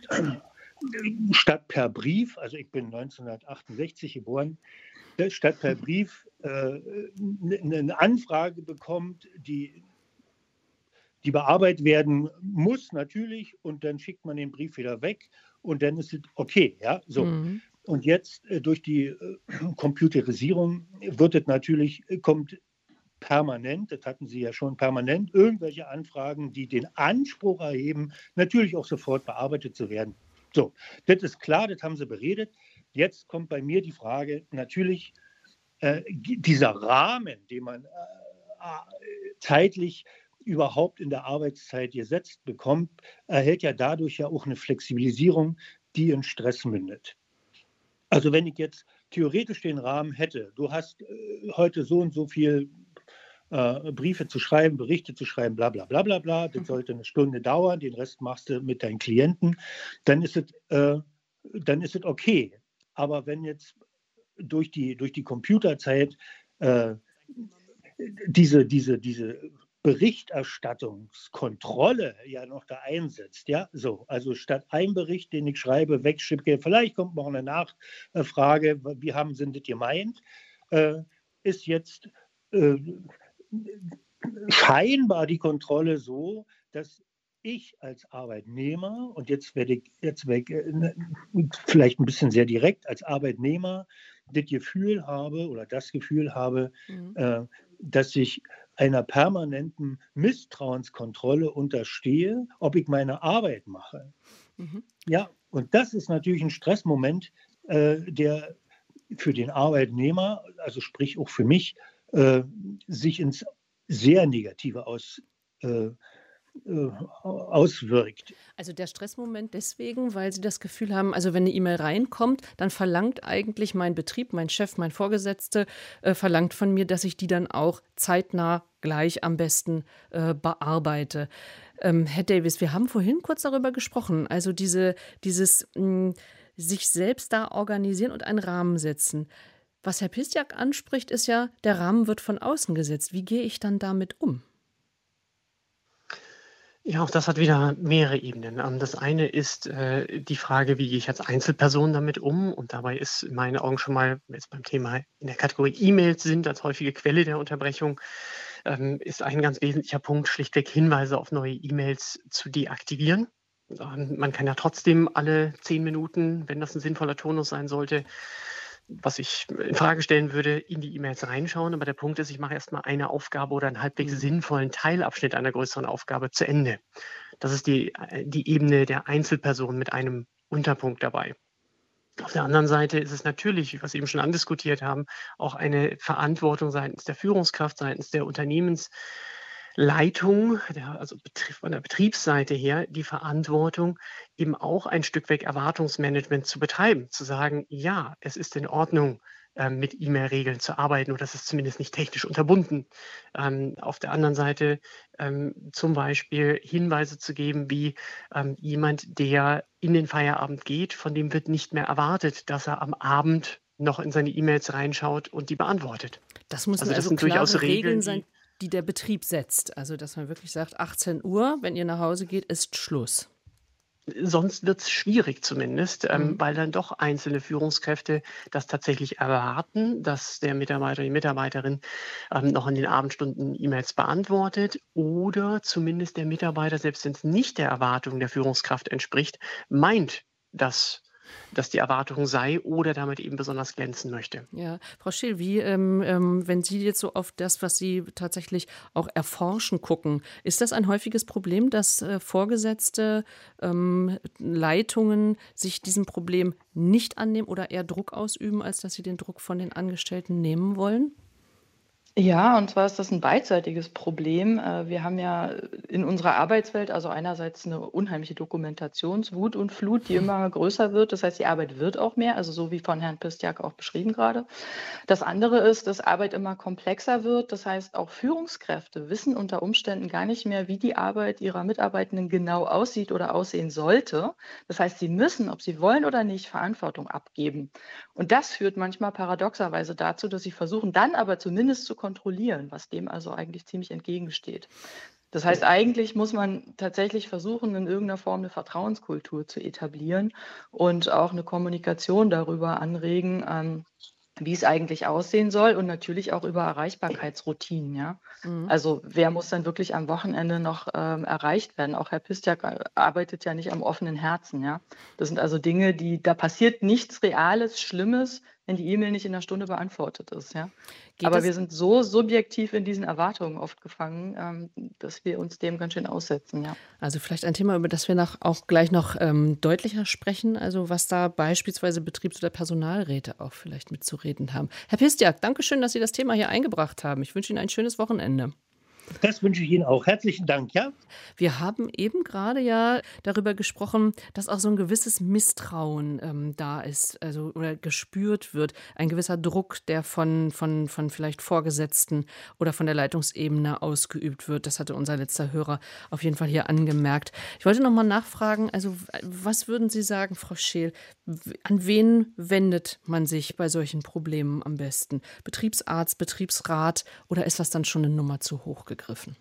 statt per Brief, also ich bin 1968 geboren, statt per Brief eine Anfrage bekommt, die bearbeitet werden muss natürlich, und dann schickt man den Brief wieder weg und dann ist es okay, ja, so. Mhm. Und jetzt durch die Computerisierung kommt permanent, das hatten Sie ja schon, permanent irgendwelche Anfragen, die den Anspruch erheben, natürlich auch sofort bearbeitet zu werden. So, das ist klar, das haben Sie beredet. Jetzt kommt bei mir die Frage, natürlich, dieser Rahmen, den man zeitlich überhaupt in der Arbeitszeit gesetzt bekommt, erhält ja dadurch ja auch eine Flexibilisierung, die in Stress mündet. Also wenn ich jetzt theoretisch den Rahmen hätte, du hast heute so und so viel Briefe zu schreiben, Berichte zu schreiben, bla bla bla bla bla, das sollte eine Stunde dauern, den Rest machst du mit deinen Klienten, dann ist es okay. Aber wenn jetzt durch die Computerzeit diese Berichterstattungskontrolle ja noch da einsetzt, ja, so, also statt ein Bericht, den ich schreibe, wegschicke, vielleicht kommt noch eine Nachfrage, wie sind das gemeint, ist jetzt scheinbar die Kontrolle so, dass ich als Arbeitnehmer, und jetzt werde ich vielleicht ein bisschen sehr direkt, als Arbeitnehmer das Gefühl habe, dass ich einer permanenten Misstrauenskontrolle unterstehe, ob ich meine Arbeit mache. Mhm. Ja, und das ist natürlich ein Stressmoment, der für den Arbeitnehmer, also sprich auch für mich, sich ins sehr Negative auswirkt. Also der Stressmoment deswegen, weil Sie das Gefühl haben, also wenn eine E-Mail reinkommt, dann verlangt eigentlich mein Betrieb, mein Chef, mein Vorgesetzte, verlangt von mir, dass ich die dann auch zeitnah gleich am besten bearbeite. Herr Davis, wir haben vorhin kurz darüber gesprochen, also dieses sich selbst da organisieren und einen Rahmen setzen. Was Herr Piszczak anspricht, ist ja, der Rahmen wird von außen gesetzt. Wie gehe ich dann damit um? Ja, auch das hat wieder mehrere Ebenen. Das eine ist die Frage, wie gehe ich als Einzelperson damit um? Und dabei ist in meinen Augen schon mal, jetzt beim Thema in der Kategorie E-Mails sind als häufige Quelle der Unterbrechung, ist ein ganz wesentlicher Punkt schlichtweg Hinweise auf neue E-Mails zu deaktivieren. Man kann ja trotzdem alle 10 Minuten, wenn das ein sinnvoller Tonus sein sollte, was ich in Frage stellen würde, in die E-Mails reinschauen. Aber der Punkt ist, ich mache erstmal eine Aufgabe oder einen halbwegs sinnvollen Teilabschnitt einer größeren Aufgabe zu Ende. Das ist die Ebene der Einzelperson mit einem Unterpunkt dabei. Auf der anderen Seite ist es natürlich, wie wir es eben schon andiskutiert haben, auch eine Verantwortung seitens der Führungskraft, seitens der Unternehmensleitung, also von der Betriebsseite her, die Verantwortung, eben auch ein Stück weit Erwartungsmanagement zu betreiben, zu sagen, ja, es ist in Ordnung, mit E-Mail-Regeln zu arbeiten oder das ist zumindest nicht technisch unterbunden. Auf der anderen Seite zum Beispiel Hinweise zu geben, wie jemand, der in den Feierabend geht, von dem wird nicht mehr erwartet, dass er am Abend noch in seine E-Mails reinschaut und die beantwortet. Das müssen das also sind klare durchaus Regeln sein, die der Betrieb setzt. Also dass man wirklich sagt, 18 Uhr, wenn ihr nach Hause geht, ist Schluss. Sonst wird es schwierig zumindest, weil dann doch einzelne Führungskräfte das tatsächlich erwarten, dass der Mitarbeiter, die Mitarbeiterin noch in den Abendstunden E-Mails beantwortet oder zumindest der Mitarbeiter, selbst wenn es nicht der Erwartung der Führungskraft entspricht, meint, dass die Erwartung sei oder damit eben besonders glänzen möchte. Ja, Frau Scheel, wie, wenn Sie jetzt so auf das, was Sie tatsächlich auch erforschen, gucken, ist das ein häufiges Problem, dass Vorgesetzte Leitungen sich diesem Problem nicht annehmen oder eher Druck ausüben, als dass sie den Druck von den Angestellten nehmen wollen? Ja, und zwar ist das ein beidseitiges Problem. Wir haben ja in unserer Arbeitswelt also einerseits eine unheimliche Dokumentationswut und Flut, die immer größer wird. Das heißt, die Arbeit wird auch mehr, also so wie von Herrn Piszczak auch beschrieben gerade. Das andere ist, dass Arbeit immer komplexer wird. Das heißt, auch Führungskräfte wissen unter Umständen gar nicht mehr, wie die Arbeit ihrer Mitarbeitenden genau aussieht oder aussehen sollte. Das heißt, sie müssen, ob sie wollen oder nicht, Verantwortung abgeben. Und das führt manchmal paradoxerweise dazu, dass sie versuchen, dann aber zumindest zu kontrollieren, was dem also eigentlich ziemlich entgegensteht. Das heißt, eigentlich muss man tatsächlich versuchen, in irgendeiner Form eine Vertrauenskultur zu etablieren und auch eine Kommunikation darüber anregen, wie es eigentlich aussehen soll und natürlich auch über Erreichbarkeitsroutinen. Ja? Also wer muss dann wirklich am Wochenende noch erreicht werden? Auch Herr Piszczak arbeitet ja nicht am offenen Herzen. Ja? Das sind also Dinge, da passiert nichts Reales, Schlimmes, wenn die E-Mail nicht in einer Stunde beantwortet ist. Ja? Aber wir sind so subjektiv in diesen Erwartungen oft gefangen, dass wir uns dem ganz schön aussetzen. Ja. Also vielleicht ein Thema, über das wir auch gleich noch deutlicher sprechen, also was da beispielsweise Betriebs- oder Personalräte auch vielleicht mitzureden haben. Herr Piszczak, danke schön, dass Sie das Thema hier eingebracht haben. Ich wünsche Ihnen ein schönes Wochenende. Das wünsche ich Ihnen auch. Herzlichen Dank, ja? Wir haben eben gerade ja darüber gesprochen, dass auch so ein gewisses Misstrauen da ist, also oder gespürt wird, ein gewisser Druck, der von vielleicht Vorgesetzten oder von der Leitungsebene ausgeübt wird. Das hatte unser letzter Hörer auf jeden Fall hier angemerkt. Ich wollte noch mal nachfragen, also was würden Sie sagen, Frau Scheel, an wen wendet man sich bei solchen Problemen am besten? Betriebsarzt, Betriebsrat oder ist das dann schon eine Nummer zu hoch gegriffen?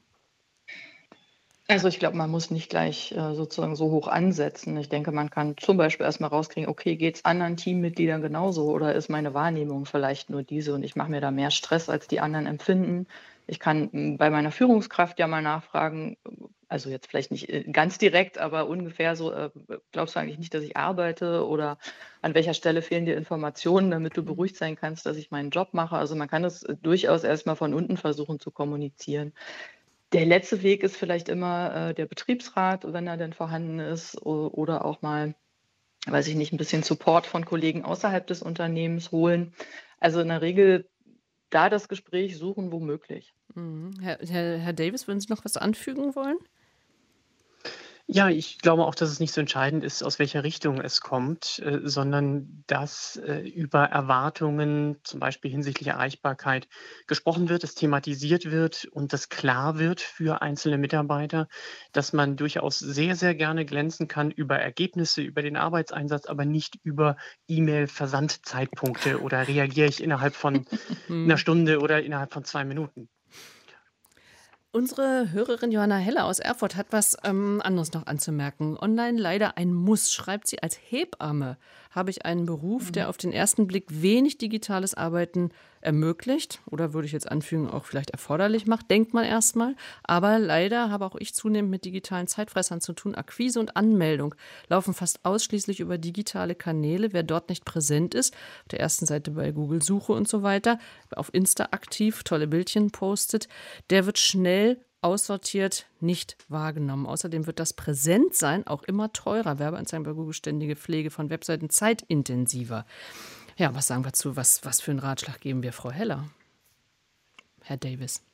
Also ich glaube, man muss nicht gleich sozusagen so hoch ansetzen. Ich denke, man kann zum Beispiel erstmal rauskriegen, okay, geht es anderen Teammitgliedern genauso oder ist meine Wahrnehmung vielleicht nur diese und ich mache mir da mehr Stress, als die anderen empfinden. Ich kann bei meiner Führungskraft ja mal nachfragen, also jetzt vielleicht nicht ganz direkt, aber ungefähr so, glaubst du eigentlich nicht, dass ich arbeite oder an welcher Stelle fehlen dir Informationen, damit du beruhigt sein kannst, dass ich meinen Job mache. Also man kann das durchaus erstmal von unten versuchen zu kommunizieren. Der letzte Weg ist vielleicht immer der Betriebsrat, wenn er denn vorhanden ist, oder auch mal, weiß ich nicht, ein bisschen Support von Kollegen außerhalb des Unternehmens holen. Also in der Regel da das Gespräch suchen, womöglich. Herr Davis, würden Sie noch was anfügen wollen? Ja, ich glaube auch, dass es nicht so entscheidend ist, aus welcher Richtung es kommt, sondern dass über Erwartungen, zum Beispiel hinsichtlich Erreichbarkeit, gesprochen wird, es thematisiert wird und das klar wird für einzelne Mitarbeiter, dass man durchaus sehr, sehr gerne glänzen kann über Ergebnisse, über den Arbeitseinsatz, aber nicht über E-Mail-Versandzeitpunkte oder reagiere ich innerhalb von einer Hm. Stunde oder innerhalb von 2 Minuten. Unsere Hörerin Johanna Heller aus Erfurt hat was anderes noch anzumerken. Online leider ein Muss, schreibt sie. Als Hebamme habe ich einen Beruf, der auf den ersten Blick wenig digitales Arbeiten ermöglicht oder würde ich jetzt anfügen, auch vielleicht erforderlich macht, denkt man erstmal. Aber leider habe auch ich zunehmend mit digitalen Zeitfressern zu tun. Akquise und Anmeldung laufen fast ausschließlich über digitale Kanäle. Wer dort nicht präsent ist, auf der ersten Seite bei Google Suche und so weiter, auf Insta aktiv, tolle Bildchen postet, der wird schnell aussortiert, nicht wahrgenommen. Außerdem wird das Präsentsein auch immer teurer. Werbeanzeigen bei Google, ständige Pflege von Webseiten zeitintensiver. Ja, was sagen wir dazu? Was für einen Ratschlag geben wir Frau Heller? Herr Davis.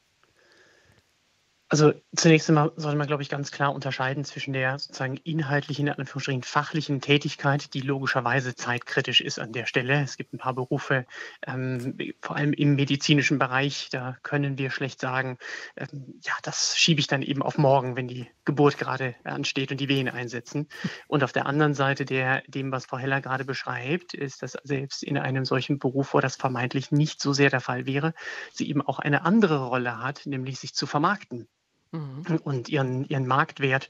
Also zunächst einmal sollte man, glaube ich, ganz klar unterscheiden zwischen der sozusagen inhaltlichen, in Anführungsstrichen fachlichen Tätigkeit, die logischerweise zeitkritisch ist an der Stelle. Es gibt ein paar Berufe, vor allem im medizinischen Bereich, da können wir schlecht sagen, ja, das schiebe ich dann eben auf morgen, wenn die Geburt gerade ansteht und die Wehen einsetzen. Und auf der anderen Seite dem, was Frau Heller gerade beschreibt, ist, dass selbst in einem solchen Beruf, wo das vermeintlich nicht so sehr der Fall wäre, sie eben auch eine andere Rolle hat, nämlich sich zu vermarkten Mhm. und ihren Marktwert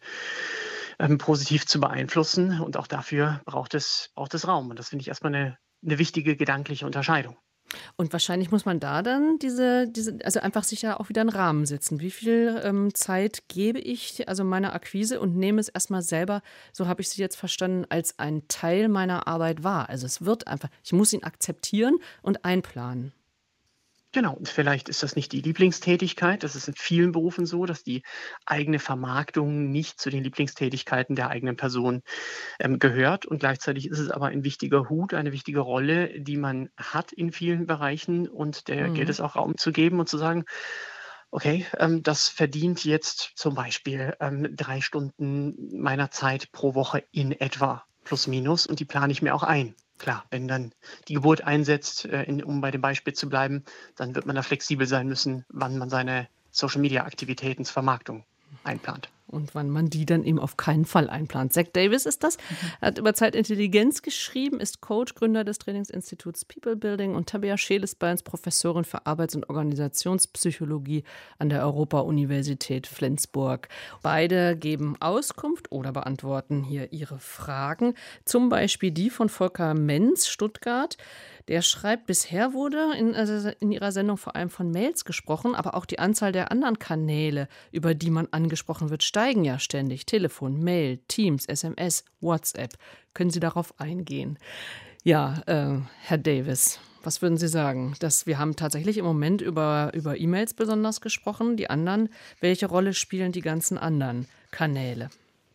positiv zu beeinflussen. Und auch dafür braucht es Raum. Und das finde ich erstmal eine wichtige gedankliche Unterscheidung. Und wahrscheinlich muss man da dann also einfach sich ja auch wieder einen Rahmen setzen. Wie viel Zeit gebe ich also meiner Akquise und nehme es erstmal selber, so habe ich sie jetzt verstanden, als ein Teil meiner Arbeit wahr. Also es wird einfach, ich muss ihn akzeptieren und einplanen. Genau, und vielleicht ist das nicht die Lieblingstätigkeit. Das ist in vielen Berufen so, dass die eigene Vermarktung nicht zu den Lieblingstätigkeiten der eigenen Person gehört. Und gleichzeitig ist es aber ein wichtiger Hut, eine wichtige Rolle, die man hat in vielen Bereichen und der gilt Mhm. es auch Raum zu geben und zu sagen, okay, das verdient jetzt zum Beispiel 3 Stunden meiner Zeit pro Woche in etwa, plus minus, und die plane ich mir auch ein. Klar, wenn dann die Geburt einsetzt, um bei dem Beispiel zu bleiben, dann wird man da flexibel sein müssen, wann man seine Social-Media-Aktivitäten zur Vermarktung einplant. Und wann man die dann eben auf keinen Fall einplant. Zach Davis ist das, hat über Zeitintelligenz geschrieben, ist Coach, Gründer des Trainingsinstituts People Building und Tabea Scheles-Beins, Professorin für Arbeits- und Organisationspsychologie an der Europa-Universität Flensburg. Beide geben Auskunft oder beantworten hier ihre Fragen. Zum Beispiel die von Volker Menz, Stuttgart. Der schreibt, bisher wurde in ihrer Sendung vor allem von Mails gesprochen, aber auch die Anzahl der anderen Kanäle, über die man angesprochen wird, steigen ja ständig. Telefon, Mail, Teams, SMS, WhatsApp. Können Sie darauf eingehen? Ja, Herr Davis, was würden Sie sagen? Wir haben tatsächlich im Moment über E-Mails besonders gesprochen. Die anderen, welche Rolle spielen die ganzen anderen Kanäle?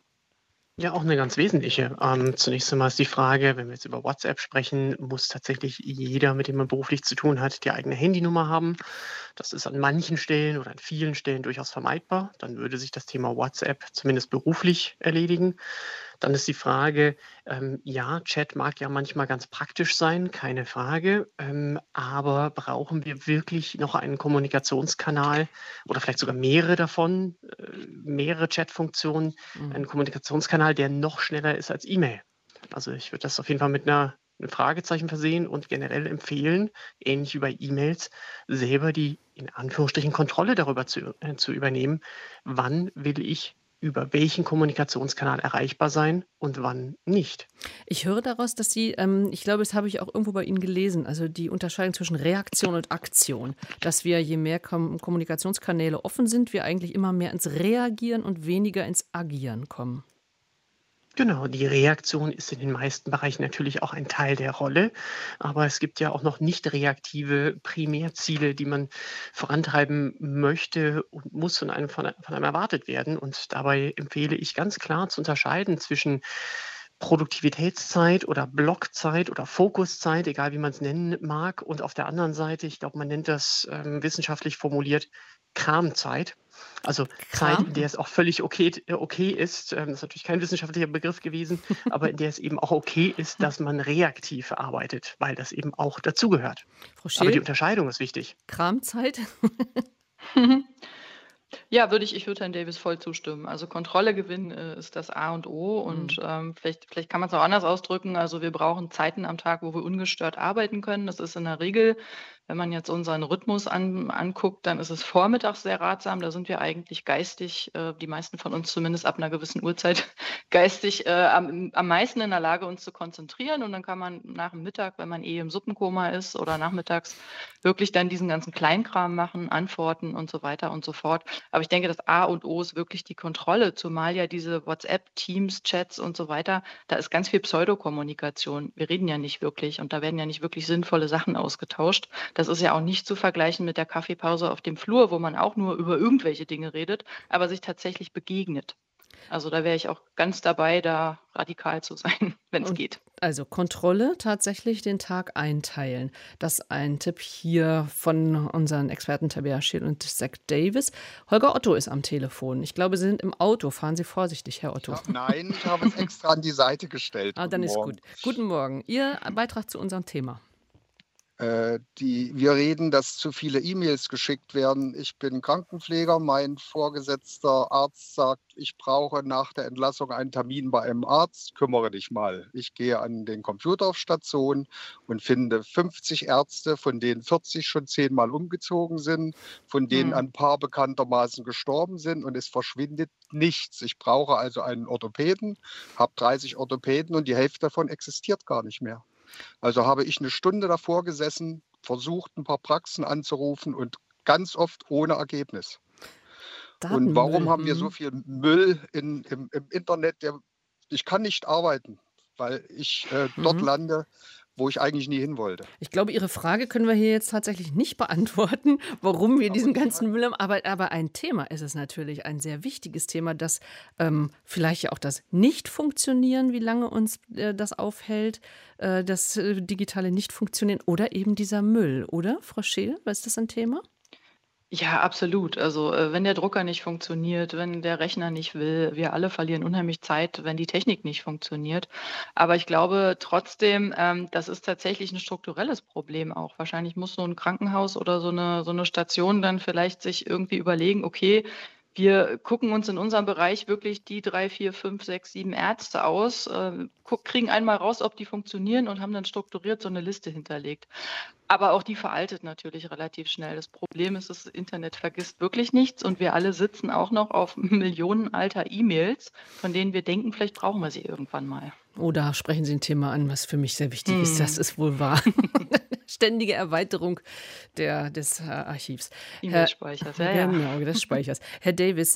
Ja, auch eine ganz wesentliche. Zunächst einmal ist die Frage, wenn wir jetzt über WhatsApp sprechen, muss tatsächlich jeder, mit dem man beruflich zu tun hat, die eigene Handynummer haben. Das ist an manchen Stellen oder an vielen Stellen durchaus vermeidbar. Dann würde sich das Thema WhatsApp zumindest beruflich erledigen. Dann ist die Frage, ja, Chat mag ja manchmal ganz praktisch sein, keine Frage, aber brauchen wir wirklich noch einen Kommunikationskanal oder vielleicht sogar mehrere davon, mehrere Chatfunktionen, einen Mhm. Kommunikationskanal, der noch schneller ist als E-Mail? Also ich würde das auf jeden Fall mit einem Fragezeichen versehen und generell empfehlen, ähnlich wie bei E-Mails, selber die in Anführungsstrichen Kontrolle darüber zu übernehmen, wann will ich über welchen Kommunikationskanal erreichbar sein und wann nicht. Ich höre daraus, dass Sie, ich glaube, das habe ich auch irgendwo bei Ihnen gelesen, also die Unterscheidung zwischen Reaktion und Aktion, dass wir, je mehr Kommunikationskanäle offen sind, wir eigentlich immer mehr ins Reagieren und weniger ins Agieren kommen. Genau, die Reaktion ist in den meisten Bereichen natürlich auch ein Teil der Rolle, aber es gibt ja auch noch nicht reaktive Primärziele, die man vorantreiben möchte und muss von einem erwartet werden. Und dabei empfehle ich ganz klar zu unterscheiden zwischen Produktivitätszeit oder Blockzeit oder Fokuszeit, egal wie man es nennen mag, und auf der anderen Seite, ich glaube, man nennt das wissenschaftlich formuliert Kramzeit. Also Zeit, in der es auch völlig okay ist, das ist natürlich kein wissenschaftlicher Begriff gewesen, aber in der es eben auch okay ist, dass man reaktiv arbeitet, weil das eben auch dazugehört. Frau Aber die Scheel, Unterscheidung ist wichtig. Kramzeit? Ja, ich würde Herrn Davis voll zustimmen. Also Kontrolle gewinnen ist das A und O und vielleicht kann man es auch anders ausdrücken. Also wir brauchen Zeiten am Tag, wo wir ungestört arbeiten können. Das ist in der Regel, wenn man jetzt unseren Rhythmus anguckt, dann ist es vormittags sehr ratsam. Da sind wir eigentlich geistig, die meisten von uns zumindest ab einer gewissen Uhrzeit, geistig am meisten in der Lage, uns zu konzentrieren. Und dann kann man nach dem Mittag, wenn man im Suppenkoma ist oder nachmittags, wirklich dann diesen ganzen Kleinkram machen, antworten und so weiter und so fort. Aber ich denke, das A und O ist wirklich die Kontrolle, zumal ja diese WhatsApp, Teams, Chats und so weiter, da ist ganz viel Pseudokommunikation. Wir reden ja nicht wirklich und da werden ja nicht wirklich sinnvolle Sachen ausgetauscht. Das ist ja auch nicht zu vergleichen mit der Kaffeepause auf dem Flur, wo man auch nur über irgendwelche Dinge redet, aber sich tatsächlich begegnet. Also da wäre ich auch ganz dabei, da radikal zu sein, wenn es geht. Also Kontrolle, tatsächlich den Tag einteilen. Das ist ein Tipp hier von unseren Experten Tabea Scheel und Zach Davis. Holger Otto ist am Telefon. Ich glaube, Sie sind im Auto. Fahren Sie vorsichtig, Herr Otto. Nein, ich habe es extra an die Seite gestellt. Dann ist gut. Guten Morgen. Ihr Beitrag zu unserem Thema. Wir reden, dass zu viele E-Mails geschickt werden. Ich bin Krankenpfleger. Mein vorgesetzter Arzt sagt, ich brauche nach der Entlassung einen Termin bei einem Arzt. Kümmere dich mal. Ich gehe an den Computer auf Station und finde 50 Ärzte, von denen 40 schon 10-mal umgezogen sind, von denen ein paar bekanntermaßen gestorben sind und es verschwindet nichts. Ich brauche also einen Orthopäden, habe 30 Orthopäden und die Hälfte davon existiert gar nicht mehr. Also habe ich eine Stunde davor gesessen, versucht, ein paar Praxen anzurufen und ganz oft ohne Ergebnis. Und warum haben wir so viel Müll im Internet? Ich kann nicht arbeiten, weil ich dort lande, wo ich eigentlich nie hin wollte. Ich glaube, Ihre Frage können wir hier jetzt tatsächlich nicht beantworten, warum wir diesen ganzen Müll haben. Aber ein Thema ist es natürlich, ein sehr wichtiges Thema, das vielleicht ja auch das Nicht-Funktionieren, wie lange uns das aufhält, das digitale Nicht-Funktionieren oder eben dieser Müll, oder, Frau Scheel? Ist das ein Thema? Ja, absolut. Also wenn der Drucker nicht funktioniert, wenn der Rechner nicht will, wir alle verlieren unheimlich Zeit, wenn die Technik nicht funktioniert. Aber ich glaube trotzdem, das ist tatsächlich ein strukturelles Problem auch. Wahrscheinlich muss so ein Krankenhaus oder so eine Station dann vielleicht sich irgendwie überlegen, okay, wir gucken uns in unserem Bereich wirklich die 3, 4, 5, 6, 7 Ärzte aus, kriegen einmal raus, ob die funktionieren und haben dann strukturiert so eine Liste hinterlegt. Aber auch die veraltet natürlich relativ schnell. Das Problem ist, das Internet vergisst wirklich nichts und wir alle sitzen auch noch auf Millionen alter E-Mails, von denen wir denken, vielleicht brauchen wir sie irgendwann mal. Oh, da sprechen Sie ein Thema an, was für mich sehr wichtig ist. Das ist wohl wahr. Ständige Erweiterung des Archivs. E-Mail-Speichers, Genau, des Speichers. Herr Davis,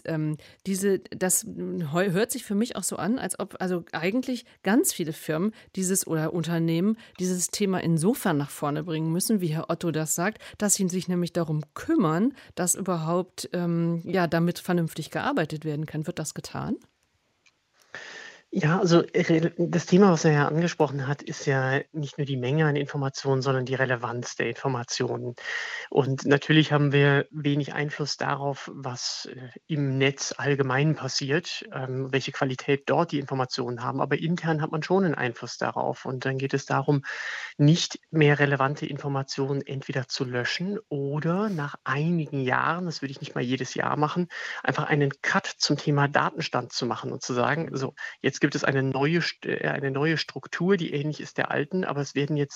das hört sich für mich auch so an, als ob also eigentlich ganz viele Firmen oder Unternehmen dieses Thema insofern nach vorne bringen müssen, wie Herr Otto das sagt, dass sie sich nämlich darum kümmern, dass überhaupt damit vernünftig gearbeitet werden kann. Wird das getan? Ja, also das Thema, was er ja angesprochen hat, ist ja nicht nur die Menge an Informationen, sondern die Relevanz der Informationen. Und natürlich haben wir wenig Einfluss darauf, was im Netz allgemein passiert, welche Qualität dort die Informationen haben. Aber intern hat man schon einen Einfluss darauf. Und dann geht es darum, nicht mehr relevante Informationen entweder zu löschen oder nach einigen Jahren, das würde ich nicht mal jedes Jahr machen, einfach einen Cut zum Thema Datenstand zu machen und zu sagen, so, jetzt gibt es eine neue Struktur, die ähnlich ist der alten, aber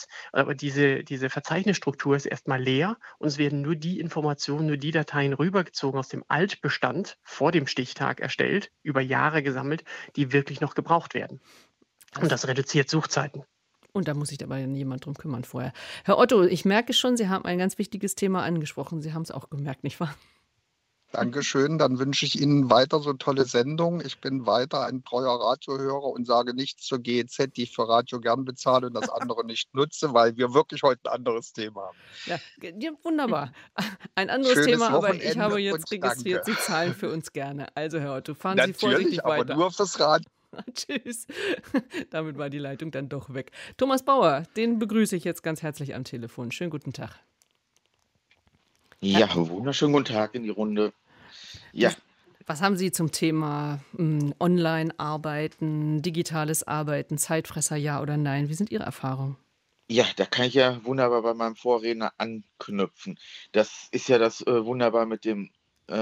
diese Verzeichnisstruktur ist erstmal leer und es werden nur die Informationen, nur die Dateien rübergezogen aus dem Altbestand vor dem Stichtag erstellt, über Jahre gesammelt, die wirklich noch gebraucht werden. Und das reduziert Suchzeiten. Und da muss sich aber jemand drum kümmern vorher. Herr Otto, ich merke schon, Sie haben ein ganz wichtiges Thema angesprochen. Sie haben es auch gemerkt, nicht wahr? Dankeschön, dann wünsche ich Ihnen weiter so tolle Sendungen. Ich bin weiter ein treuer Radiohörer und sage nichts zur GEZ, die ich für Radio gern bezahle und das andere nicht nutze, weil wir wirklich heute ein anderes Thema haben. Ja, wunderbar. Ein anderes Schönes Thema, aber Wochenende ich habe jetzt registriert, danke. Sie zahlen für uns gerne. Also Herr Otto, fahren Natürlich, Sie vorsichtig aber weiter. nur auf das Rad. Tschüss. Damit war die Leitung dann doch weg. Thomas Bauer, den begrüße ich jetzt ganz herzlich am Telefon. Schönen guten Tag. Ja, wunderschönen guten Tag in die Runde. Ja, Was haben Sie zum Thema Online-Arbeiten, digitales Arbeiten, Zeitfresser, ja oder nein? Wie sind Ihre Erfahrungen? ja, da kann ich ja wunderbar bei meinem Vorredner anknüpfen. Das ist ja das wunderbar mit dem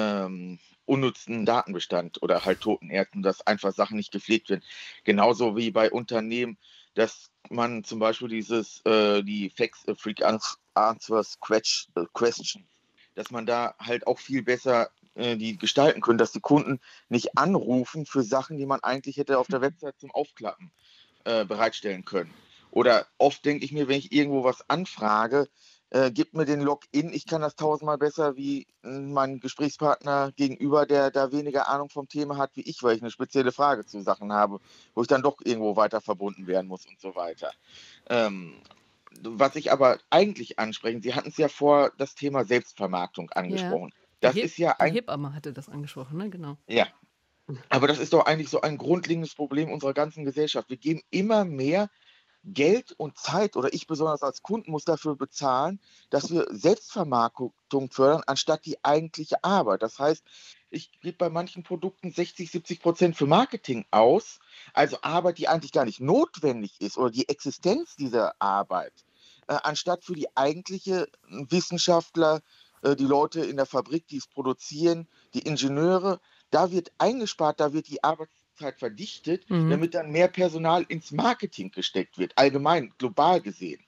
unnutzten Datenbestand oder halt toten Erden, dass einfach Sachen nicht gepflegt werden. Genauso wie bei Unternehmen, dass man zum Beispiel die Facts Freak Answers Question, dass man da halt auch viel besser die gestalten können, dass die Kunden nicht anrufen für Sachen, die man eigentlich hätte auf der Website zum Aufklappen bereitstellen können. Oder oft denke ich mir, wenn ich irgendwo was anfrage, gib mir den Login, ich kann das tausendmal besser wie mein Gesprächspartner gegenüber, der da weniger Ahnung vom Thema hat wie ich, weil ich eine spezielle Frage zu Sachen habe, wo ich dann doch irgendwo weiter verbunden werden muss und so weiter. Ähm, Was ich aber eigentlich ansprechen, Sie hatten es ja vor das Thema Selbstvermarktung Ja, angesprochen. Das ist ja die ein, Hebamme hatte das angesprochen, ne? Genau. ja, aber das ist doch eigentlich so ein grundlegendes Problem unserer ganzen Gesellschaft. Wir geben immer mehr Geld und Zeit, oder ich besonders als Kunden muss dafür bezahlen, dass wir Selbstvermarktung fördern, anstatt die eigentliche Arbeit. Das heißt, ich gebe bei manchen Produkten 60-70% für Marketing aus, also Arbeit, die eigentlich gar nicht notwendig ist oder die Existenz dieser Arbeit, anstatt für die eigentliche Wissenschaftler, die Leute in der Fabrik, die es produzieren, die Ingenieure, da wird eingespart, da wird die Arbeitszeit verdichtet, Mhm. damit dann mehr Personal ins Marketing gesteckt wird, allgemein, global gesehen.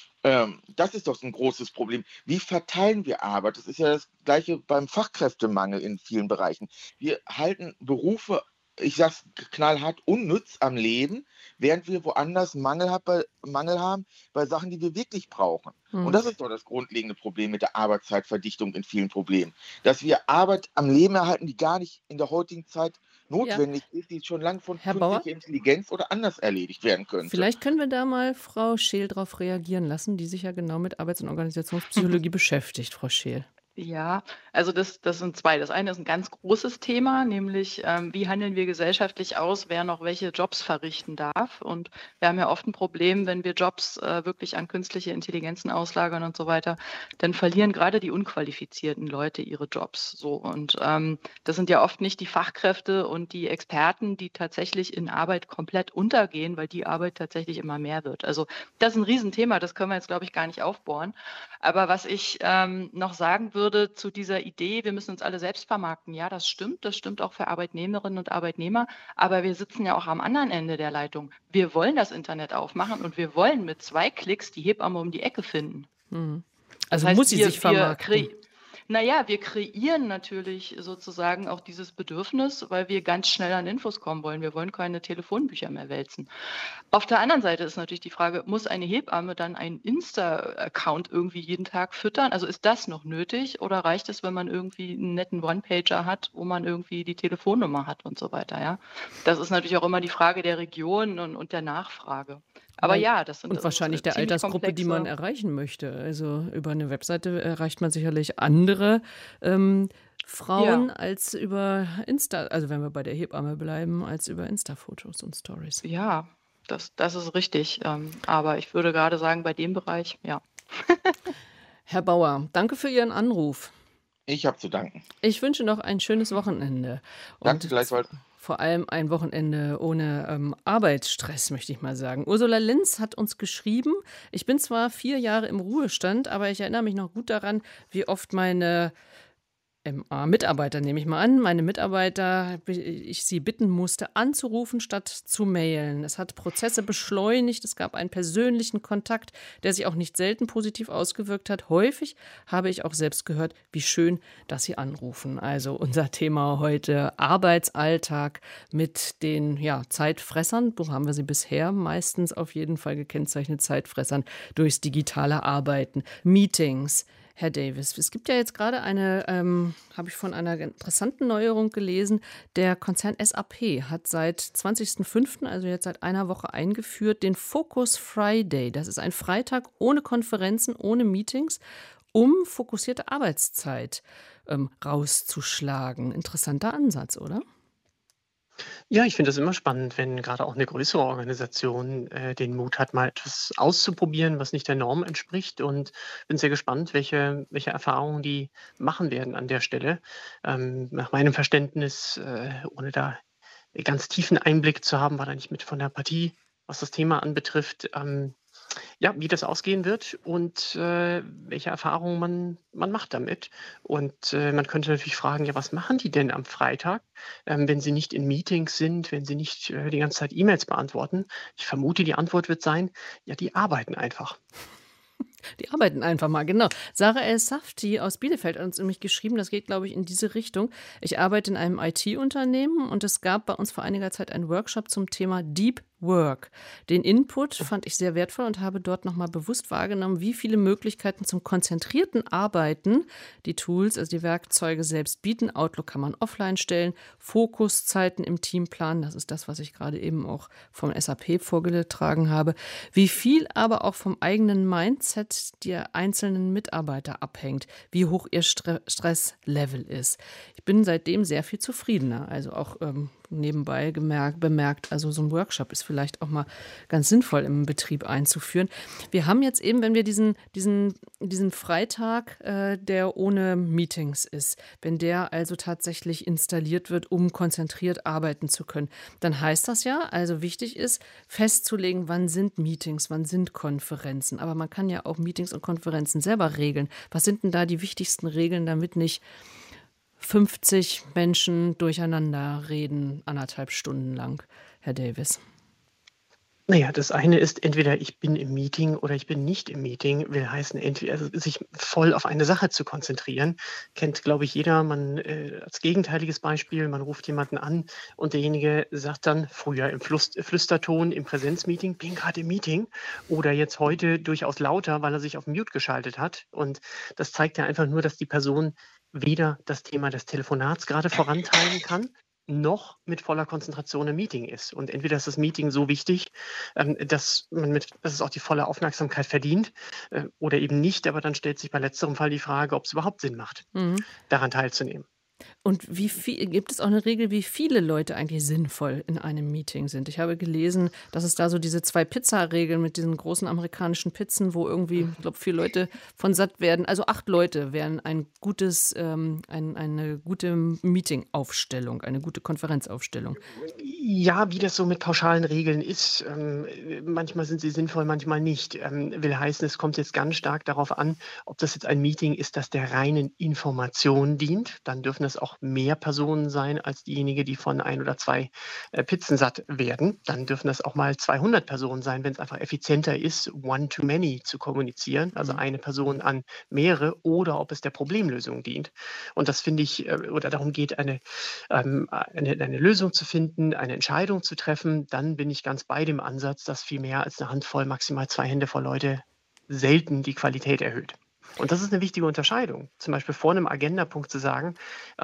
Das ist doch so ein großes Problem. Wie verteilen wir Arbeit? Das ist ja das Gleiche beim Fachkräftemangel in vielen Bereichen. Wir halten Berufe, ich sage es knallhart, unnütz am Leben, während wir woanders Mangel haben bei Sachen, die wir wirklich brauchen. Und Mhm. das ist doch das grundlegende Problem mit der Arbeitszeitverdichtung in vielen Problemen. Dass wir Arbeit am Leben erhalten, die gar nicht in der heutigen Zeit Ja, notwendig ist, die schon lange von Herr Bauer, künstlicher Intelligenz oder anders erledigt werden könnte. vielleicht können wir da mal Frau Scheel drauf reagieren lassen, die sich ja genau mit Arbeits- und Organisationspsychologie beschäftigt, Frau Scheel. Ja, also das sind zwei. Das eine ist ein ganz großes Thema, nämlich wie handeln wir gesellschaftlich aus, wer noch welche Jobs verrichten darf. Und wir haben ja oft ein Problem, wenn wir Jobs wirklich an künstliche Intelligenzen auslagern und so weiter, dann verlieren gerade die unqualifizierten Leute ihre Jobs. So. Und das sind ja oft nicht die Fachkräfte und die Experten, die tatsächlich in Arbeit komplett untergehen, weil die Arbeit tatsächlich immer mehr wird. Also das ist ein Riesenthema, das können wir jetzt, glaube ich, gar nicht aufbohren. Aber was ich noch sagen würde zu dieser Idee, wir müssen uns alle selbst vermarkten, ja, das stimmt auch für Arbeitnehmerinnen und Arbeitnehmer, aber wir sitzen ja auch am anderen Ende der Leitung. Wir wollen das Internet aufmachen und wir wollen mit 2 Klicks die Hebamme um die Ecke finden. Mhm. Das Also heißt, muss sie sich vermarkten. wir kreieren natürlich sozusagen auch dieses Bedürfnis, weil wir ganz schnell an Infos kommen wollen. Wir wollen keine Telefonbücher mehr wälzen. Auf der anderen Seite ist natürlich die Frage, muss eine Hebamme dann einen Insta-Account irgendwie jeden Tag füttern? Also ist das noch nötig oder reicht es, wenn man irgendwie einen netten One-Pager hat, wo man irgendwie die Telefonnummer hat und so weiter, ja? Das ist natürlich auch immer die Frage der Region und der Nachfrage. Aber ja, das sind Und wahrscheinlich der ziemlich Altersgruppe, die man komplexe. erreichen möchte. Also über eine Webseite erreicht man sicherlich andere Frauen Ja, als über Insta, also wenn wir bei der Hebamme bleiben, als über Insta-Fotos und Stories. ja, das ist richtig. Aber ich würde gerade sagen, bei dem Bereich, ja. Herr Bauer, danke für Ihren Anruf. Ich habe zu danken. Ich wünsche noch ein schönes Wochenende Danke und gleichfalls. vor allem ein Wochenende ohne Arbeitsstress, möchte ich mal sagen. Ursula Linz hat uns geschrieben, ich bin zwar 4 Jahre im Ruhestand, aber ich erinnere mich noch gut daran, wie oft meine Mitarbeiter, nehme ich mal an, meine Mitarbeiter, ich sie bitten musste, anzurufen statt zu mailen. Es hat Prozesse beschleunigt, es gab einen persönlichen Kontakt, der sich auch nicht selten positiv ausgewirkt hat. Häufig habe ich auch selbst gehört, wie schön, dass sie anrufen. Also unser Thema heute Arbeitsalltag mit den Zeitfressern, so haben wir sie bisher meistens auf jeden Fall gekennzeichnet, Zeitfressern durchs digitale Arbeiten, Meetings. Herr Davis, es gibt ja jetzt gerade habe ich von einer interessanten Neuerung gelesen, der Konzern SAP hat seit 20.05., also jetzt seit einer Woche eingeführt, den Focus Friday. Das ist ein Freitag ohne Konferenzen, ohne Meetings, um fokussierte Arbeitszeit rauszuschlagen. Interessanter Ansatz, oder? Ja, ich finde das immer spannend, wenn gerade auch eine größere Organisation, den Mut hat, mal etwas auszuprobieren, was nicht der Norm entspricht, und bin sehr gespannt, welche Erfahrungen die machen werden an der Stelle. Nach meinem Verständnis, ohne da ganz tiefen Einblick zu haben, war da nicht mit von der Partie, was das Thema anbetrifft. Ja, wie das ausgehen wird und, welche Erfahrungen man macht damit. Und, man könnte natürlich fragen: „Ja, was machen die denn am Freitag, wenn sie nicht in Meetings sind, wenn sie nicht, die ganze Zeit E-Mails beantworten?“ Ich vermute, die Antwort wird sein: „Ja, die arbeiten einfach.“ Die arbeiten einfach mal, genau. Sarah El-Safti aus Bielefeld hat uns nämlich geschrieben, das geht, glaube ich, in diese Richtung. Ich arbeite in einem IT-Unternehmen und es gab bei uns vor einiger Zeit einen Workshop zum Thema Deep Work. Den Input fand ich sehr wertvoll und habe dort nochmal bewusst wahrgenommen, wie viele Möglichkeiten zum konzentrierten Arbeiten die Tools, also die Werkzeuge selbst bieten. Outlook kann man offline stellen, Fokuszeiten im Team planen, das ist das, was ich gerade eben auch vom SAP vorgetragen habe. Wie viel aber auch vom eigenen Mindset der einzelnen Mitarbeiter abhängt, wie hoch ihr Stresslevel ist. Ich bin seitdem sehr viel zufriedener, also auch nebenbei bemerkt, also so ein Workshop ist vielleicht auch mal ganz sinnvoll im Betrieb einzuführen. Wir haben jetzt eben, wenn wir diesen Freitag, der ohne Meetings ist, wenn der also tatsächlich installiert wird, um konzentriert arbeiten zu können, dann heißt das ja, also wichtig ist, festzulegen, wann sind Meetings, wann sind Konferenzen. Aber man kann ja auch Meetings und Konferenzen selber regeln. Was sind denn da die wichtigsten Regeln, damit nicht 50 Menschen durcheinander reden, 1,5 Stunden lang, Herr Davis? Na ja, das eine ist, entweder ich bin im Meeting oder ich bin nicht im Meeting, will heißen, entweder also sich voll auf eine Sache zu konzentrieren. Kennt, glaube ich, jeder. Als gegenteiliges Beispiel, man ruft jemanden an und derjenige sagt dann, früher im Flüsterton im Präsenzmeeting: „Bin gerade im Meeting“, oder jetzt heute durchaus lauter, weil er sich auf Mute geschaltet hat. Und das zeigt ja einfach nur, dass die Person weder das Thema des Telefonats gerade vorantreiben kann, noch mit voller Konzentration im Meeting ist. Und entweder ist das Meeting so wichtig, dass es auch die volle Aufmerksamkeit verdient, oder eben nicht. Aber dann stellt sich bei letzterem Fall die Frage, ob es überhaupt Sinn macht, Mhm. daran teilzunehmen. Und gibt es auch eine Regel, wie viele Leute eigentlich sinnvoll in einem Meeting sind? Ich habe gelesen, dass es da so diese 2-Pizza-Regeln mit diesen großen amerikanischen Pizzen, wo irgendwie, ich glaube, 4 Leute von satt werden. Also 8 Leute wären eine gute Meeting-Aufstellung, eine gute Konferenzaufstellung. Ja, wie das so mit pauschalen Regeln ist, manchmal sind sie sinnvoll, manchmal nicht. Will heißen, es kommt jetzt ganz stark darauf an, ob das jetzt ein Meeting ist, das der reinen Information dient. Dann dürfen es auch mehr Personen sein als diejenige, die von 1 oder 2 Pizzen satt werden. Dann dürfen das auch mal 200 Personen sein, wenn es einfach effizienter ist, one to many zu kommunizieren, also eine Person an mehrere, oder ob es der Problemlösung dient. Und das finde ich, oder darum geht, eine Lösung zu finden, eine Entscheidung zu treffen. Dann bin ich ganz bei dem Ansatz, dass viel mehr als eine Handvoll, maximal 2 Hände voll Leute selten die Qualität erhöht. Und das ist eine wichtige Unterscheidung. Zum Beispiel vor einem Agendapunkt zu sagen,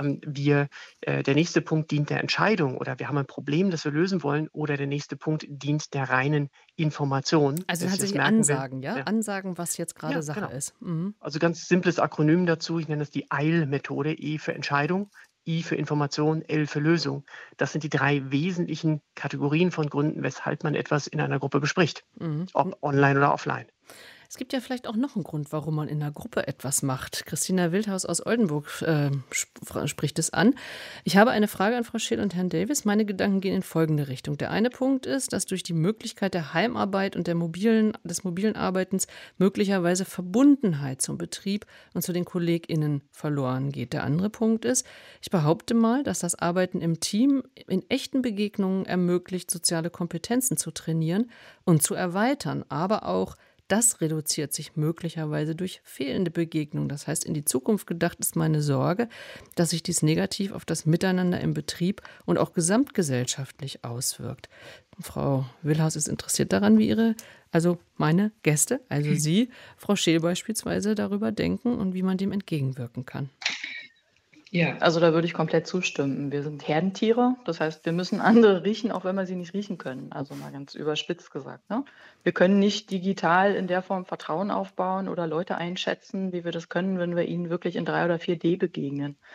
der nächste Punkt dient der Entscheidung, oder wir haben ein Problem, das wir lösen wollen, oder der nächste Punkt dient der reinen Information. Also dass ich das tatsächlich merken will. Ansagen, ja? Ja. Ansagen, was jetzt gerade Ja, Sache genau. ist. Mhm. Also ganz simples Akronym dazu. Ich nenne das die EIL-Methode. E für Entscheidung, I für Information, L für Lösung. Das sind die 3 wesentlichen Kategorien von Gründen, weshalb man etwas in einer Gruppe bespricht, Mhm. ob online oder offline. Es gibt ja vielleicht auch noch einen Grund, warum man in einer Gruppe etwas macht. Christina Wildhaus aus Oldenburg spricht es an. Ich habe eine Frage an Frau Scheel und Herrn Davis. Meine Gedanken gehen in folgende Richtung. Der eine Punkt ist, dass durch die Möglichkeit der Heimarbeit und des mobilen Arbeitens möglicherweise Verbundenheit zum Betrieb und zu den KollegInnen verloren geht. Der andere Punkt ist, ich behaupte mal, dass das Arbeiten im Team in echten Begegnungen ermöglicht, soziale Kompetenzen zu trainieren und zu erweitern, aber auch das reduziert sich möglicherweise durch fehlende Begegnung. Das heißt, in die Zukunft gedacht ist meine Sorge, dass sich dies negativ auf das Miteinander im Betrieb und auch gesamtgesellschaftlich auswirkt. Frau Wildhaus ist interessiert daran, wie meine Gäste, also Sie, Frau Scheel beispielsweise, darüber denken und wie man dem entgegenwirken kann. Ja, also da würde ich komplett zustimmen. Wir sind Herdentiere, das heißt, wir müssen andere riechen, auch wenn wir sie nicht riechen können. Also mal ganz überspitzt gesagt, ne? Wir können nicht digital in der Form Vertrauen aufbauen oder Leute einschätzen, wie wir das können, wenn wir ihnen wirklich in 3 oder 4D begegnen.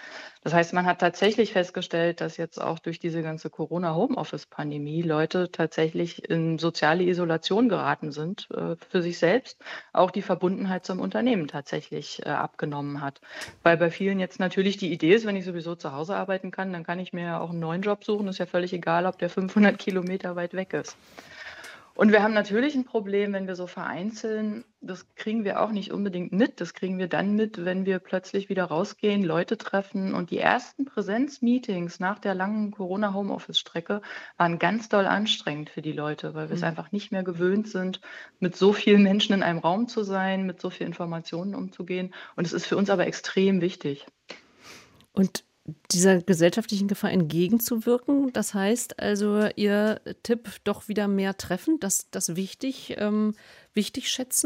Das heißt, man hat tatsächlich festgestellt, dass jetzt auch durch diese ganze Corona-Homeoffice-Pandemie Leute tatsächlich in soziale Isolation geraten sind, für sich selbst, auch die Verbundenheit zum Unternehmen tatsächlich abgenommen hat. Weil bei vielen jetzt natürlich die Idee ist, wenn ich sowieso zu Hause arbeiten kann, dann kann ich mir ja auch einen neuen Job suchen. Ist ja völlig egal, ob der 500 Kilometer weit weg ist. Und wir haben natürlich ein Problem, wenn wir so vereinzeln. Das kriegen wir auch nicht unbedingt mit. Das kriegen wir dann mit, wenn wir plötzlich wieder rausgehen, Leute treffen. Und die ersten Präsenzmeetings nach der langen Corona-Homeoffice-Strecke waren ganz doll anstrengend für die Leute, weil wir es einfach nicht mehr gewöhnt sind, mit so vielen Menschen in einem Raum zu sein, mit so vielen Informationen umzugehen. Und es ist für uns aber extrem wichtig. Und dieser gesellschaftlichen Gefahr entgegenzuwirken, das heißt also, Ihr Tipp, doch wieder mehr treffen, das wichtig schätzen?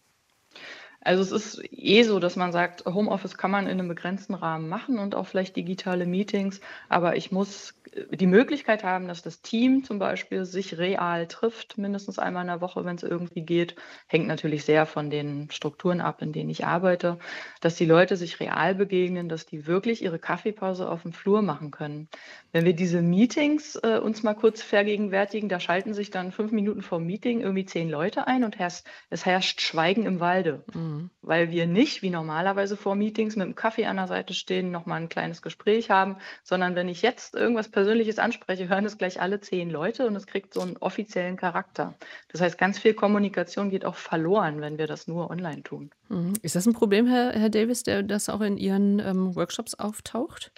Also es ist eh so, dass man sagt, Homeoffice kann man in einem begrenzten Rahmen machen und auch vielleicht digitale Meetings, aber ich muss die Möglichkeit haben, dass das Team zum Beispiel sich real trifft, mindestens einmal in der Woche, wenn es irgendwie geht. Hängt natürlich sehr von den Strukturen ab, in denen ich arbeite, dass die Leute sich real begegnen, dass die wirklich ihre Kaffeepause auf dem Flur machen können. Wenn wir diese Meetings uns mal kurz vergegenwärtigen, da schalten sich dann 5 Minuten vor dem Meeting irgendwie 10 Leute ein und es herrscht Schweigen im Walde, weil wir nicht wie normalerweise vor Meetings mit dem Kaffee an der Seite stehen, nochmal ein kleines Gespräch haben, sondern wenn ich jetzt irgendwas Persönliches anspreche, hören es gleich alle 10 Leute und es kriegt so einen offiziellen Charakter. Das heißt, ganz viel Kommunikation geht auch verloren, wenn wir das nur online tun. Ist das ein Problem, Herr Davis, der das auch in Ihren Workshops auftaucht?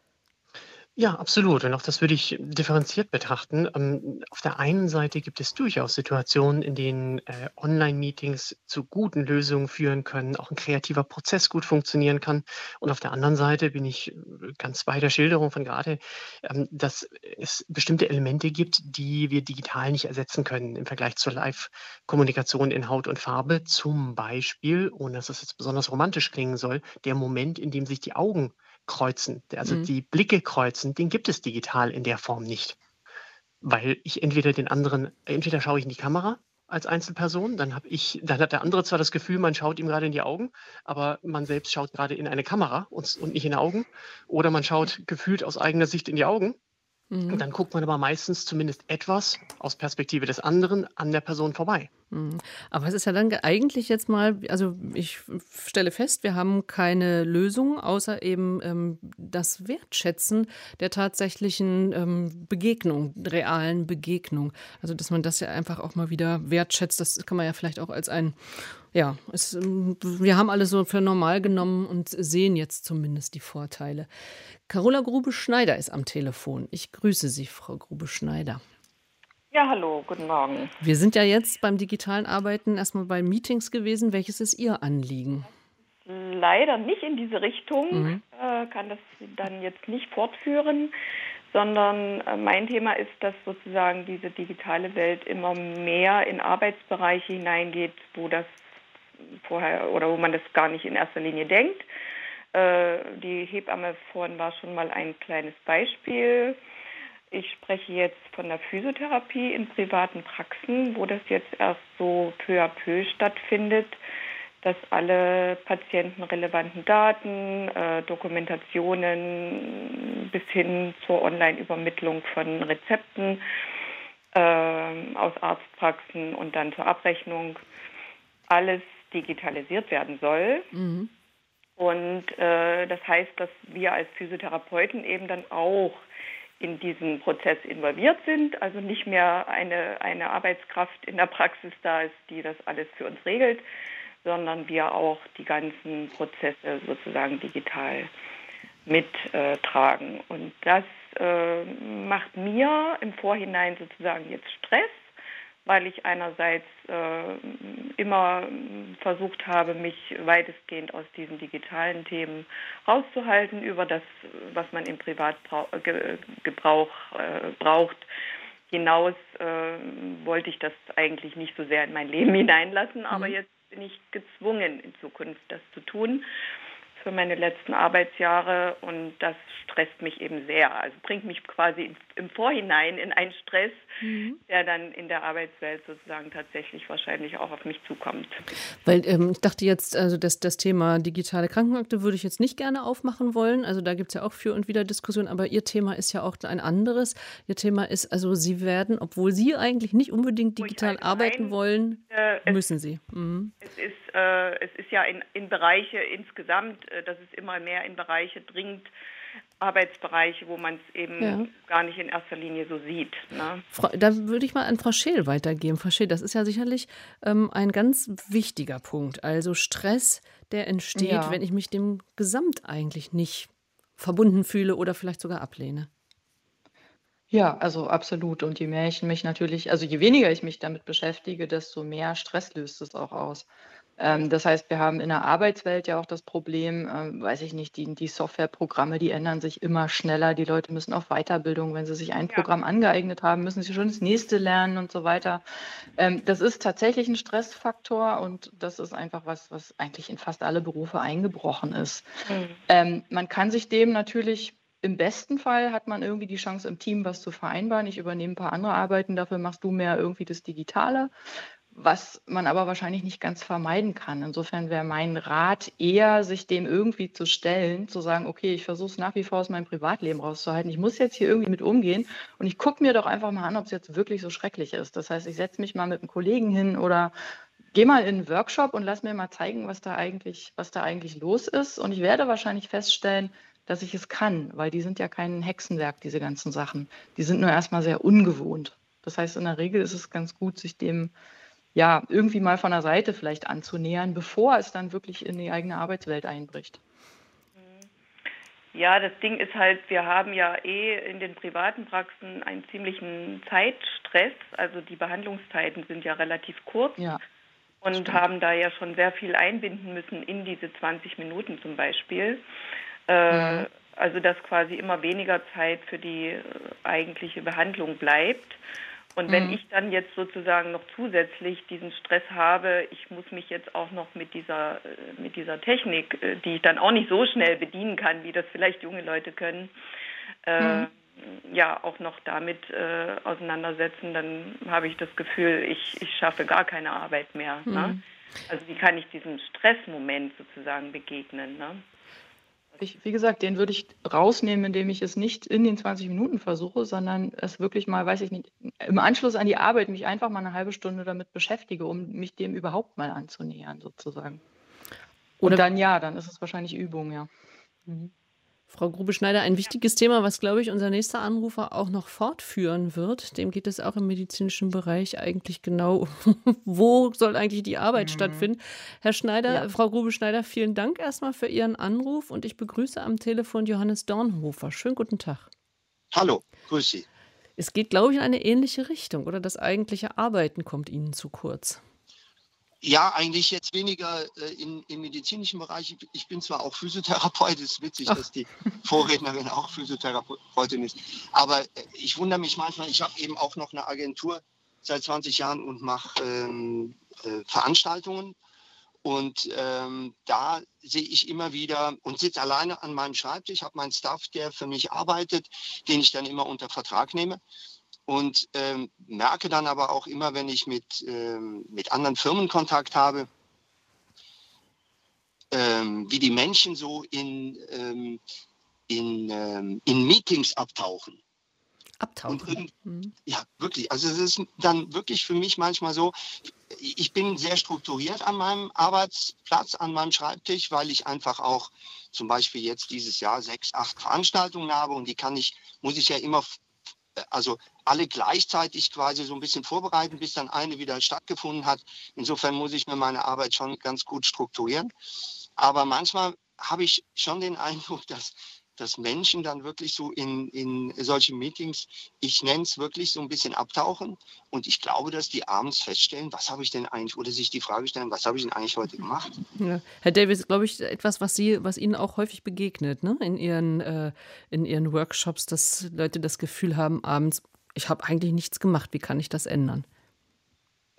Ja, absolut. Und auch das würde ich differenziert betrachten. Auf der einen Seite gibt es durchaus Situationen, in denen Online-Meetings zu guten Lösungen führen können, auch ein kreativer Prozess gut funktionieren kann. Und auf der anderen Seite bin ich ganz bei der Schilderung von gerade, dass es bestimmte Elemente gibt, die wir digital nicht ersetzen können im Vergleich zur Live-Kommunikation in Haut und Farbe. Zum Beispiel, ohne dass das jetzt besonders romantisch klingen soll, der Moment, in dem sich die Augen kreuzen, also die Blicke kreuzen, den gibt es digital in der Form nicht. Weil ich entweder schaue ich in die Kamera als Einzelperson, dann hat der andere zwar das Gefühl, man schaut ihm gerade in die Augen, aber man selbst schaut gerade in eine Kamera und nicht in die Augen. Oder man schaut gefühlt aus eigener Sicht in die Augen. Und dann guckt man aber meistens zumindest etwas aus Perspektive des anderen an der Person vorbei. Aber es ist ja dann eigentlich jetzt mal, also ich stelle fest, wir haben keine Lösung, außer eben das Wertschätzen der tatsächlichen Begegnung, realen Begegnung. Also dass man das ja einfach auch mal wieder wertschätzt, das kann man ja vielleicht auch als wir haben alles so für normal genommen und sehen jetzt zumindest die Vorteile. Carola Grube-Schneider ist am Telefon. Ich grüße Sie, Frau Grube-Schneider. Ja, hallo, guten Morgen. Wir sind ja jetzt beim digitalen Arbeiten erstmal bei Meetings gewesen. Welches ist Ihr Anliegen? Leider nicht in diese Richtung, kann das dann jetzt nicht fortführen, sondern mein Thema ist, dass sozusagen diese digitale Welt immer mehr in Arbeitsbereiche hineingeht, wo das vorher oder wo man das gar nicht in erster Linie denkt. Die Hebamme vorhin war schon mal ein kleines Beispiel. Ich spreche jetzt von der Physiotherapie in privaten Praxen, wo das jetzt erst so peu à peu stattfindet, dass alle patientenrelevanten Daten, Dokumentationen bis hin zur Online-Übermittlung von Rezepten aus Arztpraxen und dann zur Abrechnung alles digitalisiert werden soll. Und das heißt, dass wir als Physiotherapeuten eben dann auch in diesen Prozess involviert sind, also nicht mehr eine Arbeitskraft in der Praxis da ist, die das alles für uns regelt, sondern wir auch die ganzen Prozesse sozusagen digital mittragen. Und das macht mir im Vorhinein sozusagen jetzt Stress, weil ich einerseits immer versucht habe, mich weitestgehend aus diesen digitalen Themen rauszuhalten, über das, was man im Privatgebrauch braucht, hinaus wollte ich das eigentlich nicht so sehr in mein Leben hineinlassen, aber jetzt bin ich gezwungen, in Zukunft das zu tun. für meine letzten Arbeitsjahre und das stresst mich eben sehr. Also bringt mich quasi im Vorhinein in einen Stress, der dann in der Arbeitswelt sozusagen tatsächlich wahrscheinlich auch auf mich zukommt. Weil ich dachte jetzt, also das Thema digitale Krankenakte würde ich jetzt nicht gerne aufmachen wollen. Also da gibt es ja auch für und wieder Diskussionen, aber Ihr Thema ist ja auch ein anderes. Ihr Thema ist, also Sie werden, obwohl Sie eigentlich nicht unbedingt digital arbeiten wollen, müssen Sie. Es ist ja in Bereiche insgesamt, dass es immer mehr in Bereiche dringt, Arbeitsbereiche, wo man es eben gar nicht in erster Linie so sieht. Ne? Da würde ich mal an Frau Scheel weitergeben. Frau Scheel, das ist ja sicherlich ein ganz wichtiger Punkt. Also Stress, der entsteht, wenn ich mich dem Gesamt eigentlich nicht verbunden fühle oder vielleicht sogar ablehne. Ja, also absolut. Und je mehr ich mich natürlich, also je weniger ich mich damit beschäftige, desto mehr Stress löst es auch aus. Das heißt, wir haben in der Arbeitswelt ja auch das Problem, weiß ich nicht, die Softwareprogramme, die ändern sich immer schneller. Die Leute müssen auf Weiterbildung, wenn sie sich ein Programm angeeignet haben, müssen sie schon das nächste lernen und so weiter. Das ist tatsächlich ein Stressfaktor und das ist einfach was eigentlich in fast alle Berufe eingebrochen ist. Man kann sich dem natürlich, im besten Fall hat man irgendwie die Chance, im Team was zu vereinbaren. Ich übernehme ein paar andere Arbeiten, dafür machst du mehr irgendwie das Digitale. Was man aber wahrscheinlich nicht ganz vermeiden kann. Insofern wäre mein Rat eher, sich dem irgendwie zu stellen, zu sagen, okay, ich versuche es nach wie vor aus meinem Privatleben rauszuhalten. Ich muss jetzt hier irgendwie mit umgehen und ich gucke mir doch einfach mal an, ob es jetzt wirklich so schrecklich ist. Das heißt, ich setze mich mal mit einem Kollegen hin oder gehe mal in einen Workshop und lass mir mal zeigen, was da eigentlich los ist. Und ich werde wahrscheinlich feststellen, dass ich es kann, weil die sind ja kein Hexenwerk, diese ganzen Sachen. Die sind nur erstmal sehr ungewohnt. Das heißt, in der Regel ist es ganz gut, sich dem irgendwie mal von der Seite vielleicht anzunähern, bevor es dann wirklich in die eigene Arbeitswelt einbricht. Ja, das Ding ist halt, wir haben ja in den privaten Praxen einen ziemlichen Zeitstress. Also die Behandlungszeiten sind ja relativ kurz und haben da ja schon sehr viel einbinden müssen in diese 20 Minuten zum Beispiel. Also dass quasi immer weniger Zeit für die eigentliche Behandlung bleibt. Und wenn ich dann jetzt sozusagen noch zusätzlich diesen Stress habe, ich muss mich jetzt auch noch mit dieser Technik, die ich dann auch nicht so schnell bedienen kann, wie das vielleicht junge Leute können, auch noch damit auseinandersetzen, dann habe ich das Gefühl, ich schaffe gar keine Arbeit mehr. Ne? Also wie kann ich diesem Stressmoment sozusagen begegnen? Ne? Wie gesagt, den würde ich rausnehmen, indem ich es nicht in den 20 Minuten versuche, sondern es wirklich mal, weiß ich nicht, im Anschluss an die Arbeit mich einfach mal eine halbe Stunde damit beschäftige, um mich dem überhaupt mal anzunähern, sozusagen. Und dann ist es wahrscheinlich Übung, ja. Frau Grube-Schneider, ein wichtiges Thema, was, glaube ich, unser nächster Anrufer auch noch fortführen wird. Dem geht es auch im medizinischen Bereich eigentlich genau, wo soll eigentlich die Arbeit stattfinden. Herr Schneider, Frau Grube-Schneider, vielen Dank erstmal für Ihren Anruf und ich begrüße am Telefon Johannes Dornhofer. Schönen guten Tag. Hallo, grüß Sie. Es geht, glaube ich, in eine ähnliche Richtung, oder? Das eigentliche Arbeiten kommt Ihnen zu kurz. Ja, eigentlich jetzt weniger im medizinischen Bereich. Ich bin zwar auch Physiotherapeut, es ist witzig, dass die Vorrednerin auch Physiotherapeutin ist, aber ich wundere mich manchmal, ich habe eben auch noch eine Agentur seit 20 Jahren und mache Veranstaltungen und da sehe ich immer wieder und sitze alleine an meinem Schreibtisch, habe meinen Staff, der für mich arbeitet, den ich dann immer unter Vertrag nehme. Und merke dann aber auch immer, wenn ich mit anderen Firmen Kontakt habe, wie die Menschen so in Meetings abtauchen. Ja, wirklich. Also es ist dann wirklich für mich manchmal so, ich bin sehr strukturiert an meinem Arbeitsplatz, an meinem Schreibtisch, weil ich einfach auch zum Beispiel jetzt dieses Jahr 6, 8 Veranstaltungen habe und muss ich ja immer alle gleichzeitig quasi so ein bisschen vorbereiten, bis dann eine wieder stattgefunden hat. Insofern muss ich mir meine Arbeit schon ganz gut strukturieren. Aber manchmal habe ich schon den Eindruck, dass Menschen dann wirklich so in solchen Meetings, ich nenne es wirklich so ein bisschen abtauchen. Und ich glaube, dass die abends feststellen, was habe ich denn eigentlich, oder sich die Frage stellen, was habe ich denn eigentlich heute gemacht? Ja. Herr Davis, glaube ich, etwas, was Ihnen auch häufig begegnet, ne? In Ihren Workshops, dass Leute das Gefühl haben, abends, ich habe eigentlich nichts gemacht, wie kann ich das ändern?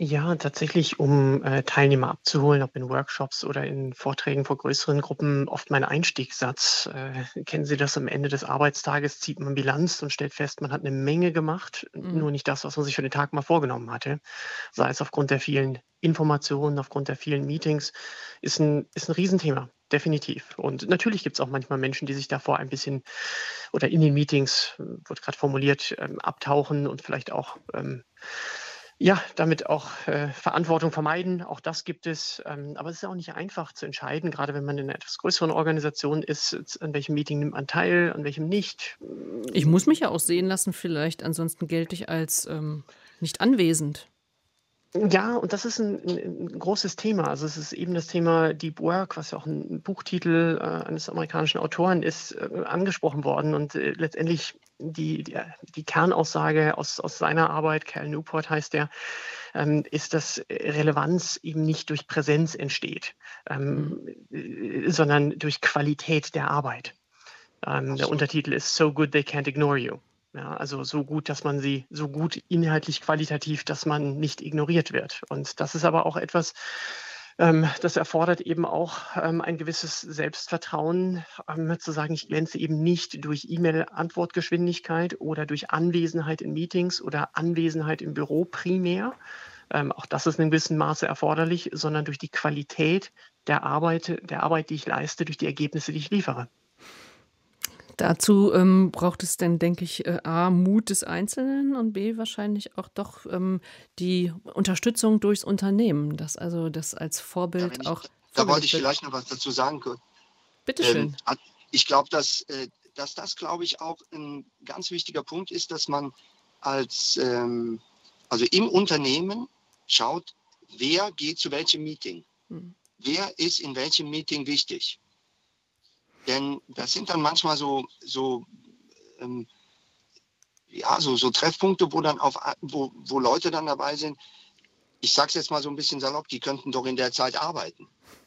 Ja, tatsächlich, um Teilnehmer abzuholen, ob in Workshops oder in Vorträgen vor größeren Gruppen, oft mein Einstiegssatz. Kennen Sie das? Am Ende des Arbeitstages zieht man Bilanz und stellt fest, man hat eine Menge gemacht, Mhm. nur nicht das, was man sich für den Tag mal vorgenommen hatte. Sei es aufgrund der vielen Informationen, aufgrund der vielen Meetings, ist ein Riesenthema, definitiv. Und natürlich gibt es auch manchmal Menschen, die sich davor ein bisschen oder in den Meetings, wird gerade formuliert, abtauchen und vielleicht auch ja, damit auch Verantwortung vermeiden. Auch das gibt es. Aber es ist ja auch nicht einfach zu entscheiden, gerade wenn man in einer etwas größeren Organisation ist, an welchem Meeting nimmt man teil, an welchem nicht. Ich muss mich ja auch sehen lassen vielleicht, ansonsten gelte ich als, nicht anwesend. Ja, und das ist ein großes Thema. Also es ist eben das Thema Deep Work, was ja auch ein Buchtitel eines amerikanischen Autoren ist, angesprochen worden. Und letztendlich die Kernaussage aus seiner Arbeit, Cal Newport heißt der, ist, dass Relevanz eben nicht durch Präsenz entsteht, Mhm. sondern durch Qualität der Arbeit. Der Absolut. Untertitel ist So Good They Can't Ignore You. Ja, also so gut, dass man sie, so gut inhaltlich qualitativ, dass man nicht ignoriert wird. Und das ist aber auch etwas, das erfordert eben auch ein gewisses Selbstvertrauen, zu sagen, ich glänze eben nicht durch E-Mail-Antwortgeschwindigkeit oder durch Anwesenheit in Meetings oder Anwesenheit im Büro primär. Auch das ist in einem gewissen Maße erforderlich, sondern durch die Qualität der Arbeit, die ich leiste, durch die Ergebnisse, die ich liefere. Dazu, braucht es denn, denke ich, A, Mut des Einzelnen und B, wahrscheinlich auch doch, die Unterstützung durchs Unternehmen, dass also das als Ja, Vorbild auch da wollte vorgelebt ich wird. vielleicht noch was dazu sagen, Kurt. Bitte Ähm, schön. Ich glaube, dass das, glaube ich, auch ein ganz wichtiger Punkt ist, dass man also im Unternehmen schaut, wer geht zu welchem Meeting, Mhm. wer ist in welchem Meeting wichtig. Denn das sind dann manchmal ähm, so Treffpunkte, wo Leute dann dabei sind. Ich sage es jetzt mal so ein bisschen salopp, die könnten doch in der Zeit arbeiten.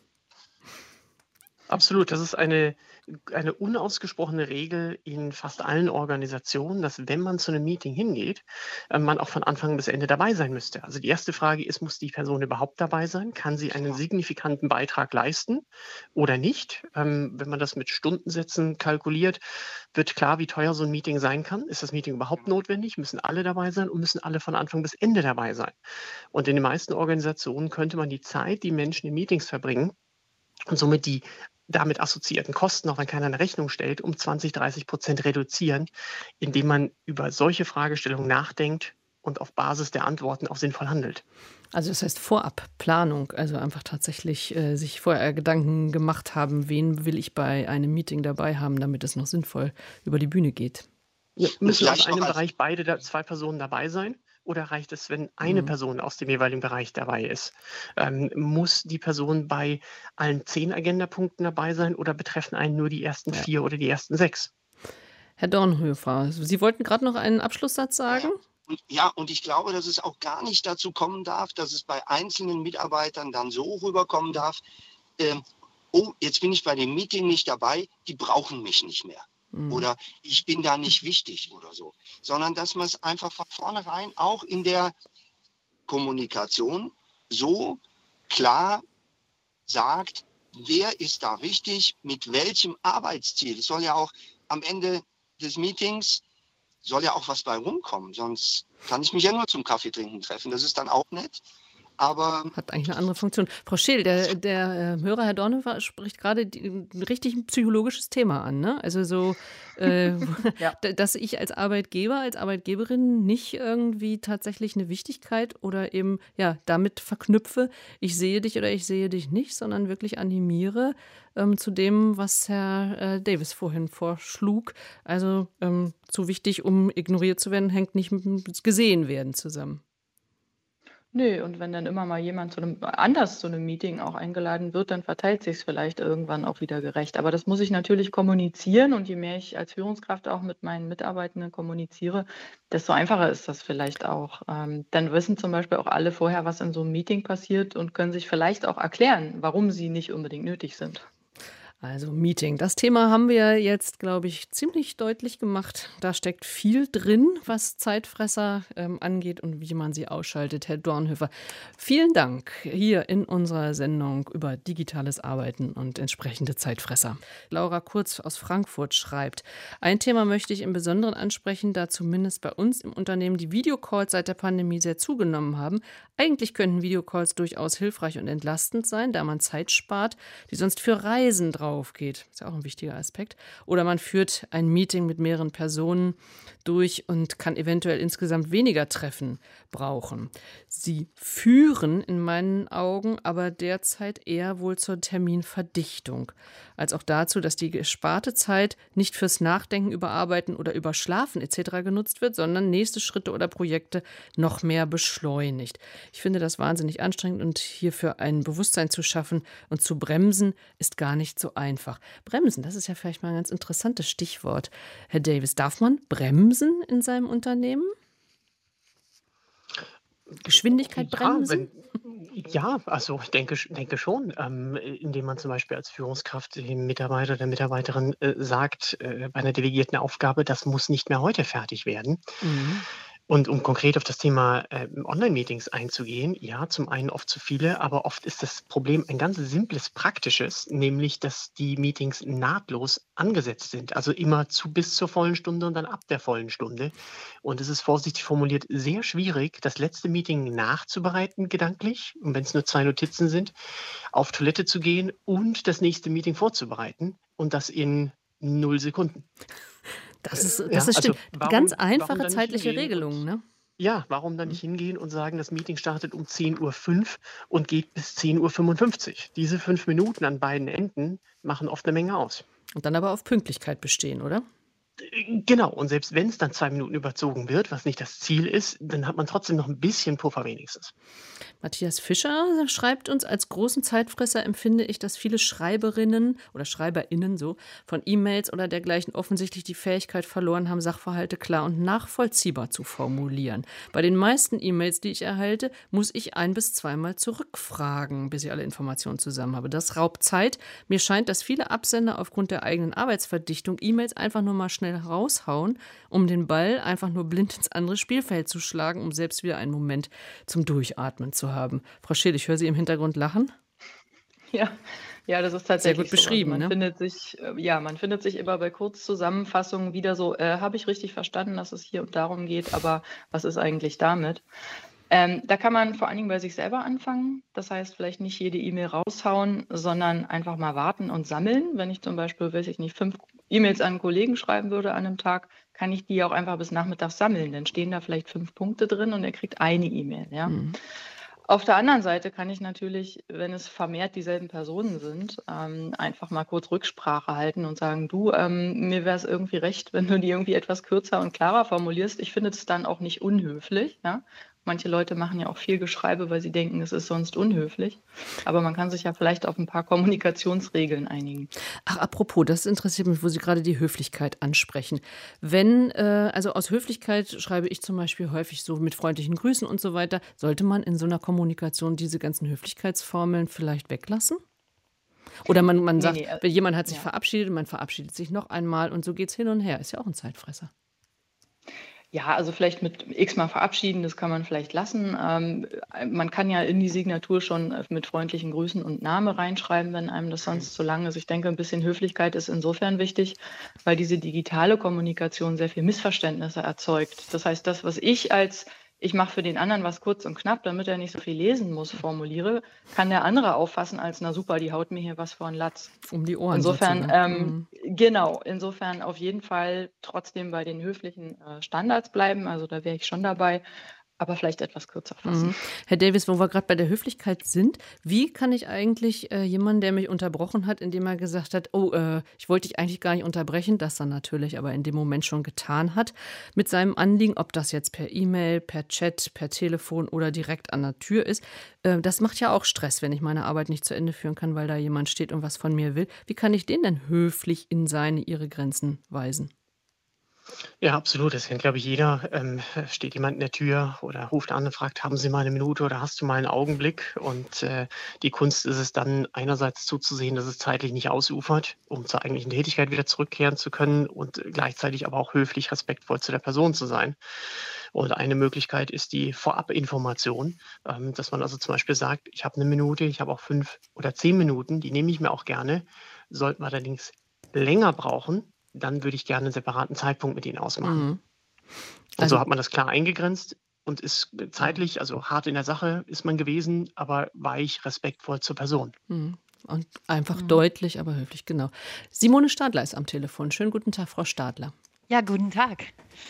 Absolut, das ist eine unausgesprochene Regel in fast allen Organisationen, dass wenn man zu einem Meeting hingeht, man auch von Anfang bis Ende dabei sein müsste. Also die erste Frage ist, muss die Person überhaupt dabei sein? Kann sie einen signifikanten Beitrag leisten oder nicht? Wenn man das mit Stundensätzen kalkuliert, wird klar, wie teuer so ein Meeting sein kann. Ist das Meeting überhaupt notwendig? Müssen alle dabei sein und müssen alle von Anfang bis Ende dabei sein? Und in den meisten Organisationen könnte man die Zeit, die Menschen in Meetings verbringen, und somit die damit assoziierten Kosten, auch wenn keiner eine Rechnung stellt, um 20-30% reduzieren, indem man über solche Fragestellungen nachdenkt und auf Basis der Antworten auch sinnvoll handelt. Also das heißt Vorabplanung, also einfach tatsächlich, sich vorher Gedanken gemacht haben, wen will ich bei einem Meeting dabei haben, damit es noch sinnvoll über die Bühne geht. Ja, Und müssen aus vielleicht noch einem als, Bereich zwei Personen dabei sein? Oder reicht es, wenn eine Mhm. Person aus dem jeweiligen Bereich dabei ist? Muss die Person bei allen 10 Agendapunkten dabei sein oder betreffen einen nur die ersten Ja. 4 oder die ersten 6? Herr Dornhofer, Sie wollten gerade noch einen Abschlusssatz sagen? und ich glaube, dass es auch gar nicht dazu kommen darf, dass es bei einzelnen Mitarbeitern dann so rüberkommen darf, oh, jetzt bin ich bei dem Meeting nicht dabei, die brauchen mich nicht mehr. Mhm. Oder ich bin da nicht wichtig oder so. Sondern dass man es einfach von vornherein auch in der Kommunikation so klar sagt, wer ist da wichtig, mit welchem Arbeitsziel. Es soll ja auch am Ende des Meetings soll ja auch was bei rumkommen, sonst kann ich mich ja nur zum Kaffee trinken treffen. Das ist dann auch nett, aber Hat eigentlich eine andere Funktion. Frau Scheel, der Hörer, Herr Dornhofer, spricht gerade ein richtig psychologisches Thema an, ne? Also so, Ja. dass ich als Arbeitgeber, als Arbeitgeberin nicht irgendwie tatsächlich eine Wichtigkeit oder eben, ja, damit verknüpfe, ich sehe dich oder ich sehe dich nicht, sondern wirklich animiere zu dem, was Herr Davis vorhin vorschlug. Also zu wichtig, um ignoriert zu werden, hängt nicht mit dem Gesehenwerden zusammen. Ne, und wenn dann immer mal jemand zu einem Meeting auch eingeladen wird, dann verteilt sich's vielleicht irgendwann auch wieder gerecht. Aber das muss ich natürlich kommunizieren und je mehr ich als Führungskraft auch mit meinen Mitarbeitenden kommuniziere, desto einfacher ist das vielleicht auch. Dann wissen zum Beispiel auch alle vorher, was in so einem Meeting passiert und können sich vielleicht auch erklären, warum sie nicht unbedingt nötig sind. Also Meeting. Das Thema haben wir jetzt, glaube ich, ziemlich deutlich gemacht. Da steckt viel drin, was Zeitfresser angeht und wie man sie ausschaltet. Herr Dornhöfer, vielen Dank hier in unserer Sendung über digitales Arbeiten und entsprechende Zeitfresser. Laura Kurz aus Frankfurt schreibt, ein Thema möchte ich im Besonderen ansprechen, da zumindest bei uns im Unternehmen die Videocalls seit der Pandemie sehr zugenommen haben. Eigentlich könnten Videocalls durchaus hilfreich und entlastend sein, da man Zeit spart, die sonst für Reisen drauf geht. Ist ja auch ein wichtiger Aspekt. Oder man führt ein Meeting mit mehreren Personen durch und kann eventuell insgesamt weniger Treffen brauchen. Sie führen in meinen Augen aber derzeit eher wohl zur Terminverdichtung, als auch dazu, dass die gesparte Zeit nicht fürs Nachdenken über Arbeiten oder über Schlafen etc. genutzt wird, sondern nächste Schritte oder Projekte noch mehr beschleunigt. Ich finde das wahnsinnig anstrengend und hierfür ein Bewusstsein zu schaffen und zu bremsen, ist gar nicht so einfach. Bremsen, das ist ja vielleicht mal ein ganz interessantes Stichwort. Herr Davis, darf man bremsen in seinem Unternehmen? Geschwindigkeit bremsen? Ja, also ich denke schon, indem man zum Beispiel als Führungskraft dem Mitarbeiter, der Mitarbeiterin sagt, bei einer delegierten Aufgabe, das muss nicht mehr heute fertig werden. Mhm. Und um konkret auf das Thema Online-Meetings einzugehen, ja, zum einen oft zu viele, aber oft ist das Problem ein ganz simples, praktisches, nämlich, dass die Meetings nahtlos angesetzt sind. Also immer bis zur vollen Stunde und dann ab der vollen Stunde. Und es ist vorsichtig formuliert sehr schwierig, das letzte Meeting nachzubereiten, gedanklich, und wenn es nur 2 Notizen sind, auf Toilette zu gehen und das nächste Meeting vorzubereiten und das in 0 Sekunden. Das ist Also stimmt. warum Ganz dann einfache nicht zeitliche hingehen Regelungen, ne? Ja, warum dann nicht hingehen und sagen, das Meeting startet um 10:05 Uhr und geht bis 10:55 Uhr. Diese 5 Minuten an beiden Enden machen oft eine Menge aus. Und dann aber auf Pünktlichkeit bestehen, oder? Genau, und selbst wenn es dann 2 Minuten überzogen wird, was nicht das Ziel ist, dann hat man trotzdem noch ein bisschen Puffer wenigstens. Matthias Fischer schreibt uns, als großen Zeitfresser empfinde ich, dass viele Schreiberinnen oder SchreiberInnen so von E-Mails oder dergleichen offensichtlich die Fähigkeit verloren haben, Sachverhalte klar und nachvollziehbar zu formulieren. Bei den meisten E-Mails, die ich erhalte, muss ich 1- bis 2-mal zurückfragen, bis ich alle Informationen zusammen habe. Das raubt Zeit. Mir scheint, dass viele Absender aufgrund der eigenen Arbeitsverdichtung E-Mails einfach nur mal schnell raushauen, um den Ball einfach nur blind ins andere Spielfeld zu schlagen, um selbst wieder einen Moment zum Durchatmen zu haben. Frau Scheel, ich höre Sie im Hintergrund lachen. Ja, das ist tatsächlich sehr gut beschrieben. So. Also ne? Man findet sich immer bei Kurzzusammenfassungen wieder so, habe ich richtig verstanden, dass es hier und darum geht, aber was ist eigentlich damit? Da kann man vor allen Dingen bei sich selber anfangen. Das heißt, vielleicht nicht jede E-Mail raushauen, sondern einfach mal warten und sammeln. Wenn ich zum Beispiel, 5 E-Mails an einen Kollegen schreiben würde an einem Tag, kann ich die auch einfach bis nachmittags sammeln. Dann stehen da vielleicht 5 Punkte drin und er kriegt eine E-Mail. Ja? Mhm. Auf der anderen Seite kann ich natürlich, wenn es vermehrt dieselben Personen sind, einfach mal kurz Rücksprache halten und sagen, du, mir wäre es irgendwie recht, wenn du die irgendwie etwas kürzer und klarer formulierst. Ich finde es dann auch nicht unhöflich. Ja? Manche Leute machen ja auch viel Geschreibe, weil sie denken, es ist sonst unhöflich. Aber man kann sich ja vielleicht auf ein paar Kommunikationsregeln einigen. Ach, apropos, das interessiert mich, wo Sie gerade die Höflichkeit ansprechen. Also aus Höflichkeit schreibe ich zum Beispiel häufig so mit freundlichen Grüßen und so weiter. Sollte man in so einer Kommunikation diese ganzen Höflichkeitsformeln vielleicht weglassen? Oder man sagt, jemand hat sich verabschiedet, man verabschiedet sich noch einmal und so geht es hin und her. Ist ja auch ein Zeitfresser. Ja, also vielleicht mit x-mal verabschieden, das kann man vielleicht lassen. Man kann ja in die Signatur schon mit freundlichen Grüßen und Name reinschreiben, wenn einem das sonst zu lang ist. Ich denke, ein bisschen Höflichkeit ist insofern wichtig, weil diese digitale Kommunikation sehr viel Missverständnisse erzeugt. Das heißt, das, was ich mache für den anderen was kurz und knapp, damit er nicht so viel lesen muss, formuliere, kann der andere auffassen als, na super, die haut mir hier was vor den Latz. Um die Ohren. Insofern, insofern auf jeden Fall trotzdem bei den höflichen Standards bleiben, also da wäre ich schon dabei, aber vielleicht etwas kürzer fassen. Mhm. Herr Davis, wo wir gerade bei der Höflichkeit sind, wie kann ich eigentlich jemanden, der mich unterbrochen hat, indem er gesagt hat, ich wollte dich eigentlich gar nicht unterbrechen, das dann natürlich aber in dem Moment schon getan hat, mit seinem Anliegen, ob das jetzt per E-Mail, per Chat, per Telefon oder direkt an der Tür ist, das macht ja auch Stress, wenn ich meine Arbeit nicht zu Ende führen kann, weil da jemand steht und was von mir will. Wie kann ich den denn höflich in ihre Grenzen weisen? Ja, absolut. Das kennt, glaube ich, jeder. Steht jemand in der Tür oder ruft an und fragt, haben Sie mal eine Minute oder hast du mal einen Augenblick? Und die Kunst ist es dann einerseits zuzusehen, dass es zeitlich nicht ausufert, um zur eigentlichen Tätigkeit wieder zurückkehren zu können und gleichzeitig aber auch höflich, respektvoll zu der Person zu sein. Und eine Möglichkeit ist die Vorabinformation, dass man also zum Beispiel sagt, ich habe eine Minute, ich habe auch 5 oder 10 Minuten, die nehme ich mir auch gerne. Sollten wir allerdings länger brauchen, dann würde ich gerne einen separaten Zeitpunkt mit Ihnen ausmachen. Mhm. Und so Also hat man das klar eingegrenzt und ist zeitlich, also hart in der Sache ist man gewesen, aber weich, respektvoll zur Person. und einfach deutlich, aber höflich, genau. Simone Stadler ist am Telefon. Schönen guten Tag, Frau Stadler. Ja, guten Tag.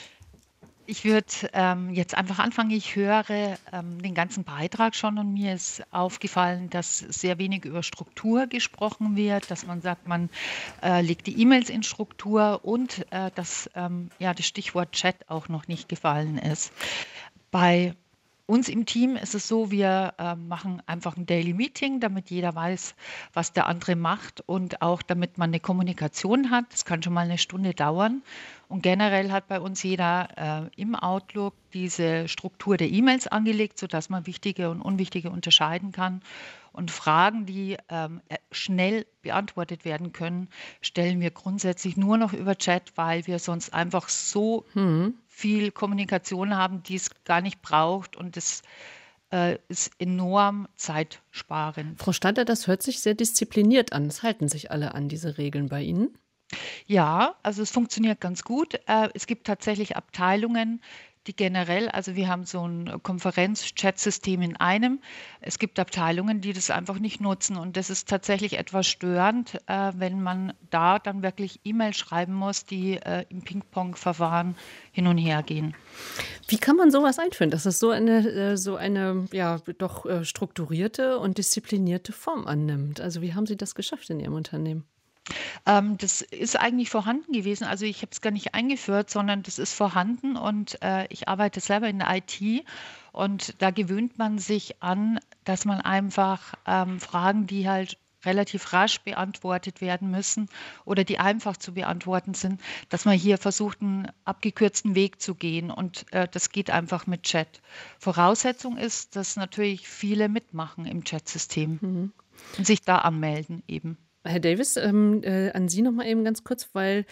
Ich würde jetzt einfach anfangen. Ich höre den ganzen Beitrag schon und mir ist aufgefallen, dass sehr wenig über Struktur gesprochen wird, dass man sagt, man legt die E-Mails in Struktur und dass das Stichwort Chat auch noch nicht gefallen ist. Bei uns im Team ist es so, wir machen einfach ein Daily Meeting, damit jeder weiß, was der andere macht und auch damit man eine Kommunikation hat. Das kann schon mal eine Stunde dauern. Und generell hat bei uns jeder im Outlook diese Struktur der E-Mails angelegt, sodass man wichtige und unwichtige unterscheiden kann. Und Fragen, die schnell beantwortet werden können, stellen wir grundsätzlich nur noch über Chat, weil wir sonst einfach so viel Kommunikation haben, die es gar nicht braucht. Und das ist enorm zeitsparend. Frau Stadler, das hört sich sehr diszipliniert an. Es halten sich alle an diese Regeln bei Ihnen? Ja, also es funktioniert ganz gut. Es gibt tatsächlich Abteilungen, die generell, also wir haben so ein Konferenz-Chat-System in einem. Es gibt Abteilungen, die das einfach nicht nutzen. Und das ist tatsächlich etwas störend, wenn man da dann wirklich E-Mail schreiben muss, die im Ping-Pong-Verfahren hin und her gehen. Wie kann man sowas einführen, dass es so eine doch strukturierte und disziplinierte Form annimmt? Also wie haben Sie das geschafft in Ihrem Unternehmen? Das ist eigentlich vorhanden gewesen. Also ich habe es gar nicht eingeführt, sondern das ist vorhanden und ich arbeite selber in der IT und da gewöhnt man sich an, dass man einfach Fragen, die halt relativ rasch beantwortet werden müssen oder die einfach zu beantworten sind, dass man hier versucht, einen abgekürzten Weg zu gehen und das geht einfach mit Chat. Voraussetzung ist, dass natürlich viele mitmachen im Chatsystem und sich da anmelden eben. Herr Davis, an Sie noch mal eben ganz kurz, weil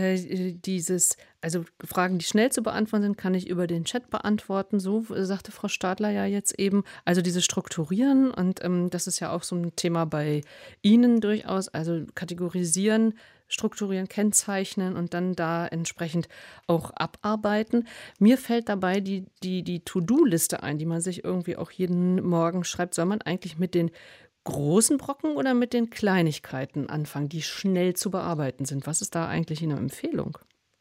also Fragen, die schnell zu beantworten sind, kann ich über den Chat beantworten. So sagte Frau Stadler ja jetzt eben. Also dieses Strukturieren und das ist ja auch so ein Thema bei Ihnen durchaus. Also kategorisieren, strukturieren, kennzeichnen und dann da entsprechend auch abarbeiten. Mir fällt dabei die To-Do-Liste ein, die man sich irgendwie auch jeden Morgen schreibt. Soll man eigentlich mit den großen Brocken oder mit den Kleinigkeiten anfangen, die schnell zu bearbeiten sind? Was ist da eigentlich Ihre Empfehlung?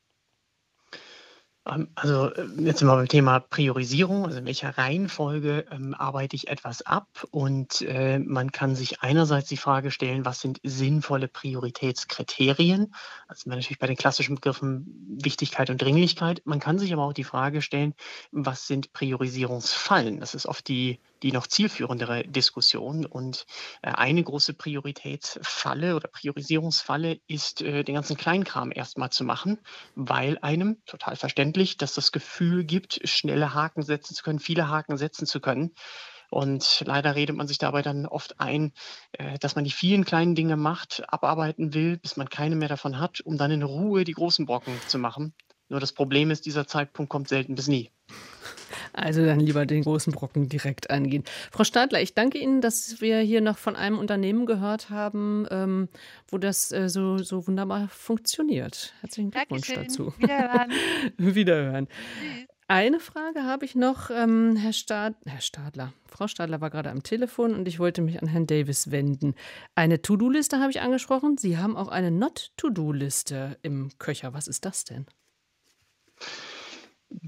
Also jetzt sind wir beim Thema Priorisierung, also in welcher Reihenfolge arbeite ich etwas ab und man kann sich einerseits die Frage stellen, was sind sinnvolle Prioritätskriterien? Also sind wir natürlich bei den klassischen Begriffen Wichtigkeit und Dringlichkeit. Man kann sich aber auch die Frage stellen, was sind Priorisierungsfallen? Das ist oft die noch zielführendere Diskussion und eine große Prioritätsfalle oder Priorisierungsfalle ist, den ganzen Kleinkram erstmal zu machen, weil einem, total verständlich, dass das Gefühl gibt, schnelle Haken setzen zu können, viele Haken setzen zu können. Und leider redet man sich dabei dann oft ein, dass man die vielen kleinen Dinge macht, abarbeiten will, bis man keine mehr davon hat, um dann in Ruhe die großen Brocken zu machen. Nur das Problem ist, dieser Zeitpunkt kommt selten bis nie. Also dann lieber den großen Brocken direkt angehen. Frau Stadler, ich danke Ihnen, dass wir hier noch von einem Unternehmen gehört haben, wo das so wunderbar funktioniert. Herzlichen Glückwunsch dazu. Wiederhören. Wiederhören. Eine Frage habe ich noch, Herr Stadler. Frau Stadler war gerade am Telefon und ich wollte mich an Herrn Davis wenden. Eine To-Do-Liste habe ich angesprochen. Sie haben auch eine Not-To-Do-Liste im Köcher. Was ist das denn?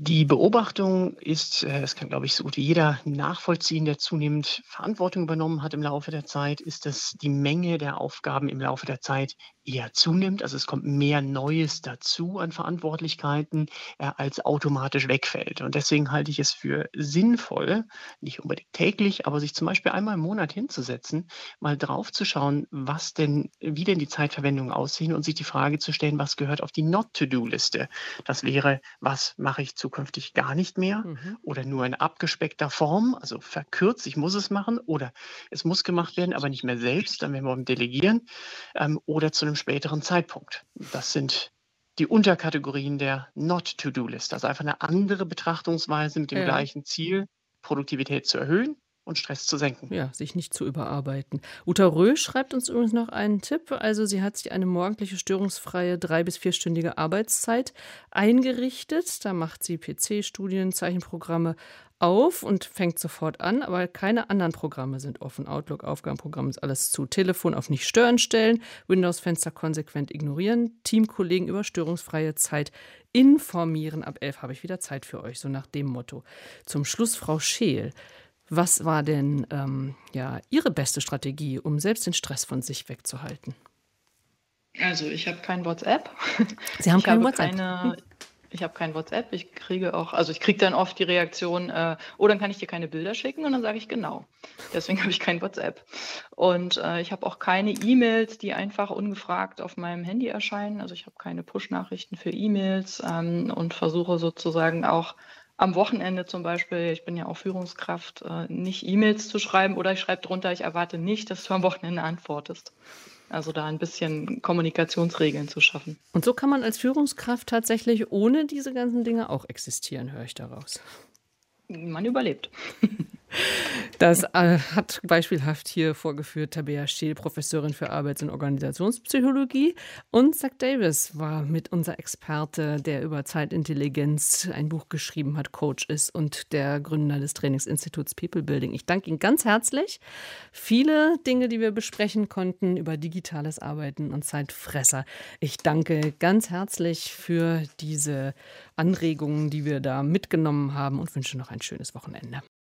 Die Beobachtung ist, das kann, glaube ich, so gut wie jeder nachvollziehen, der zunehmend Verantwortung übernommen hat im Laufe der Zeit, ist, dass die Menge der Aufgaben im Laufe der Zeit eher zunimmt. Also es kommt mehr Neues dazu an Verantwortlichkeiten, als automatisch wegfällt. Und deswegen halte ich es für sinnvoll, nicht unbedingt täglich, aber sich zum Beispiel einmal im Monat hinzusetzen, mal drauf zu schauen, wie denn die Zeitverwendungen aussehen und sich die Frage zu stellen, was gehört auf die Not-to-Do-Liste. Das wäre, was mache ich zukünftig gar nicht mehr oder nur in abgespeckter Form, also verkürzt, ich muss es machen oder es muss gemacht werden, aber nicht mehr selbst, dann werden wir beim Delegieren oder zu einem späteren Zeitpunkt. Das sind die Unterkategorien der Not-to-Do-List, also einfach eine andere Betrachtungsweise mit dem gleichen Ziel, Produktivität zu erhöhen und Stress zu senken. Ja, sich nicht zu überarbeiten. Uta Röhl schreibt uns übrigens noch einen Tipp. Also sie hat sich eine morgendliche störungsfreie 3- bis 4-stündige Arbeitszeit eingerichtet. Da macht sie PC-Studien, Zeichenprogramme auf und fängt sofort an, aber keine anderen Programme sind offen. Outlook, Aufgabenprogramm ist alles zu. Telefon auf nicht stören stellen, Windows-Fenster konsequent ignorieren, Teamkollegen über störungsfreie Zeit informieren. Ab 11 habe ich wieder Zeit für euch, so nach dem Motto. Zum Schluss Frau Scheel. Was war denn Ihre beste Strategie, um selbst den Stress von sich wegzuhalten? Also ich habe kein WhatsApp. Sie haben kein WhatsApp? Ich habe kein WhatsApp. Ich kriege dann oft die Reaktion, oh, dann kann ich dir keine Bilder schicken und dann sage ich genau. Deswegen habe ich kein WhatsApp. Und ich habe auch keine E-Mails, die einfach ungefragt auf meinem Handy erscheinen. Also ich habe keine Push-Nachrichten für E-Mails und versuche sozusagen auch am Wochenende zum Beispiel, ich bin ja auch Führungskraft, nicht E-Mails zu schreiben oder ich schreibe drunter, ich erwarte nicht, dass du am Wochenende antwortest. Also da ein bisschen Kommunikationsregeln zu schaffen. Und so kann man als Führungskraft tatsächlich ohne diese ganzen Dinge auch existieren, höre ich daraus. Man überlebt. Das hat beispielhaft hier vorgeführt Tabea Scheel, Professorin für Arbeits- und Organisationspsychologie. Und Zach Davis war mit unser Experte, der über Zeitintelligenz ein Buch geschrieben hat, Coach ist und der Gründer des Trainingsinstituts People Building. Ich danke Ihnen ganz herzlich. Viele Dinge, die wir besprechen konnten über digitales Arbeiten und Zeitfresser. Ich danke ganz herzlich für diese Anregungen, die wir da mitgenommen haben und wünsche noch ein schönes Wochenende.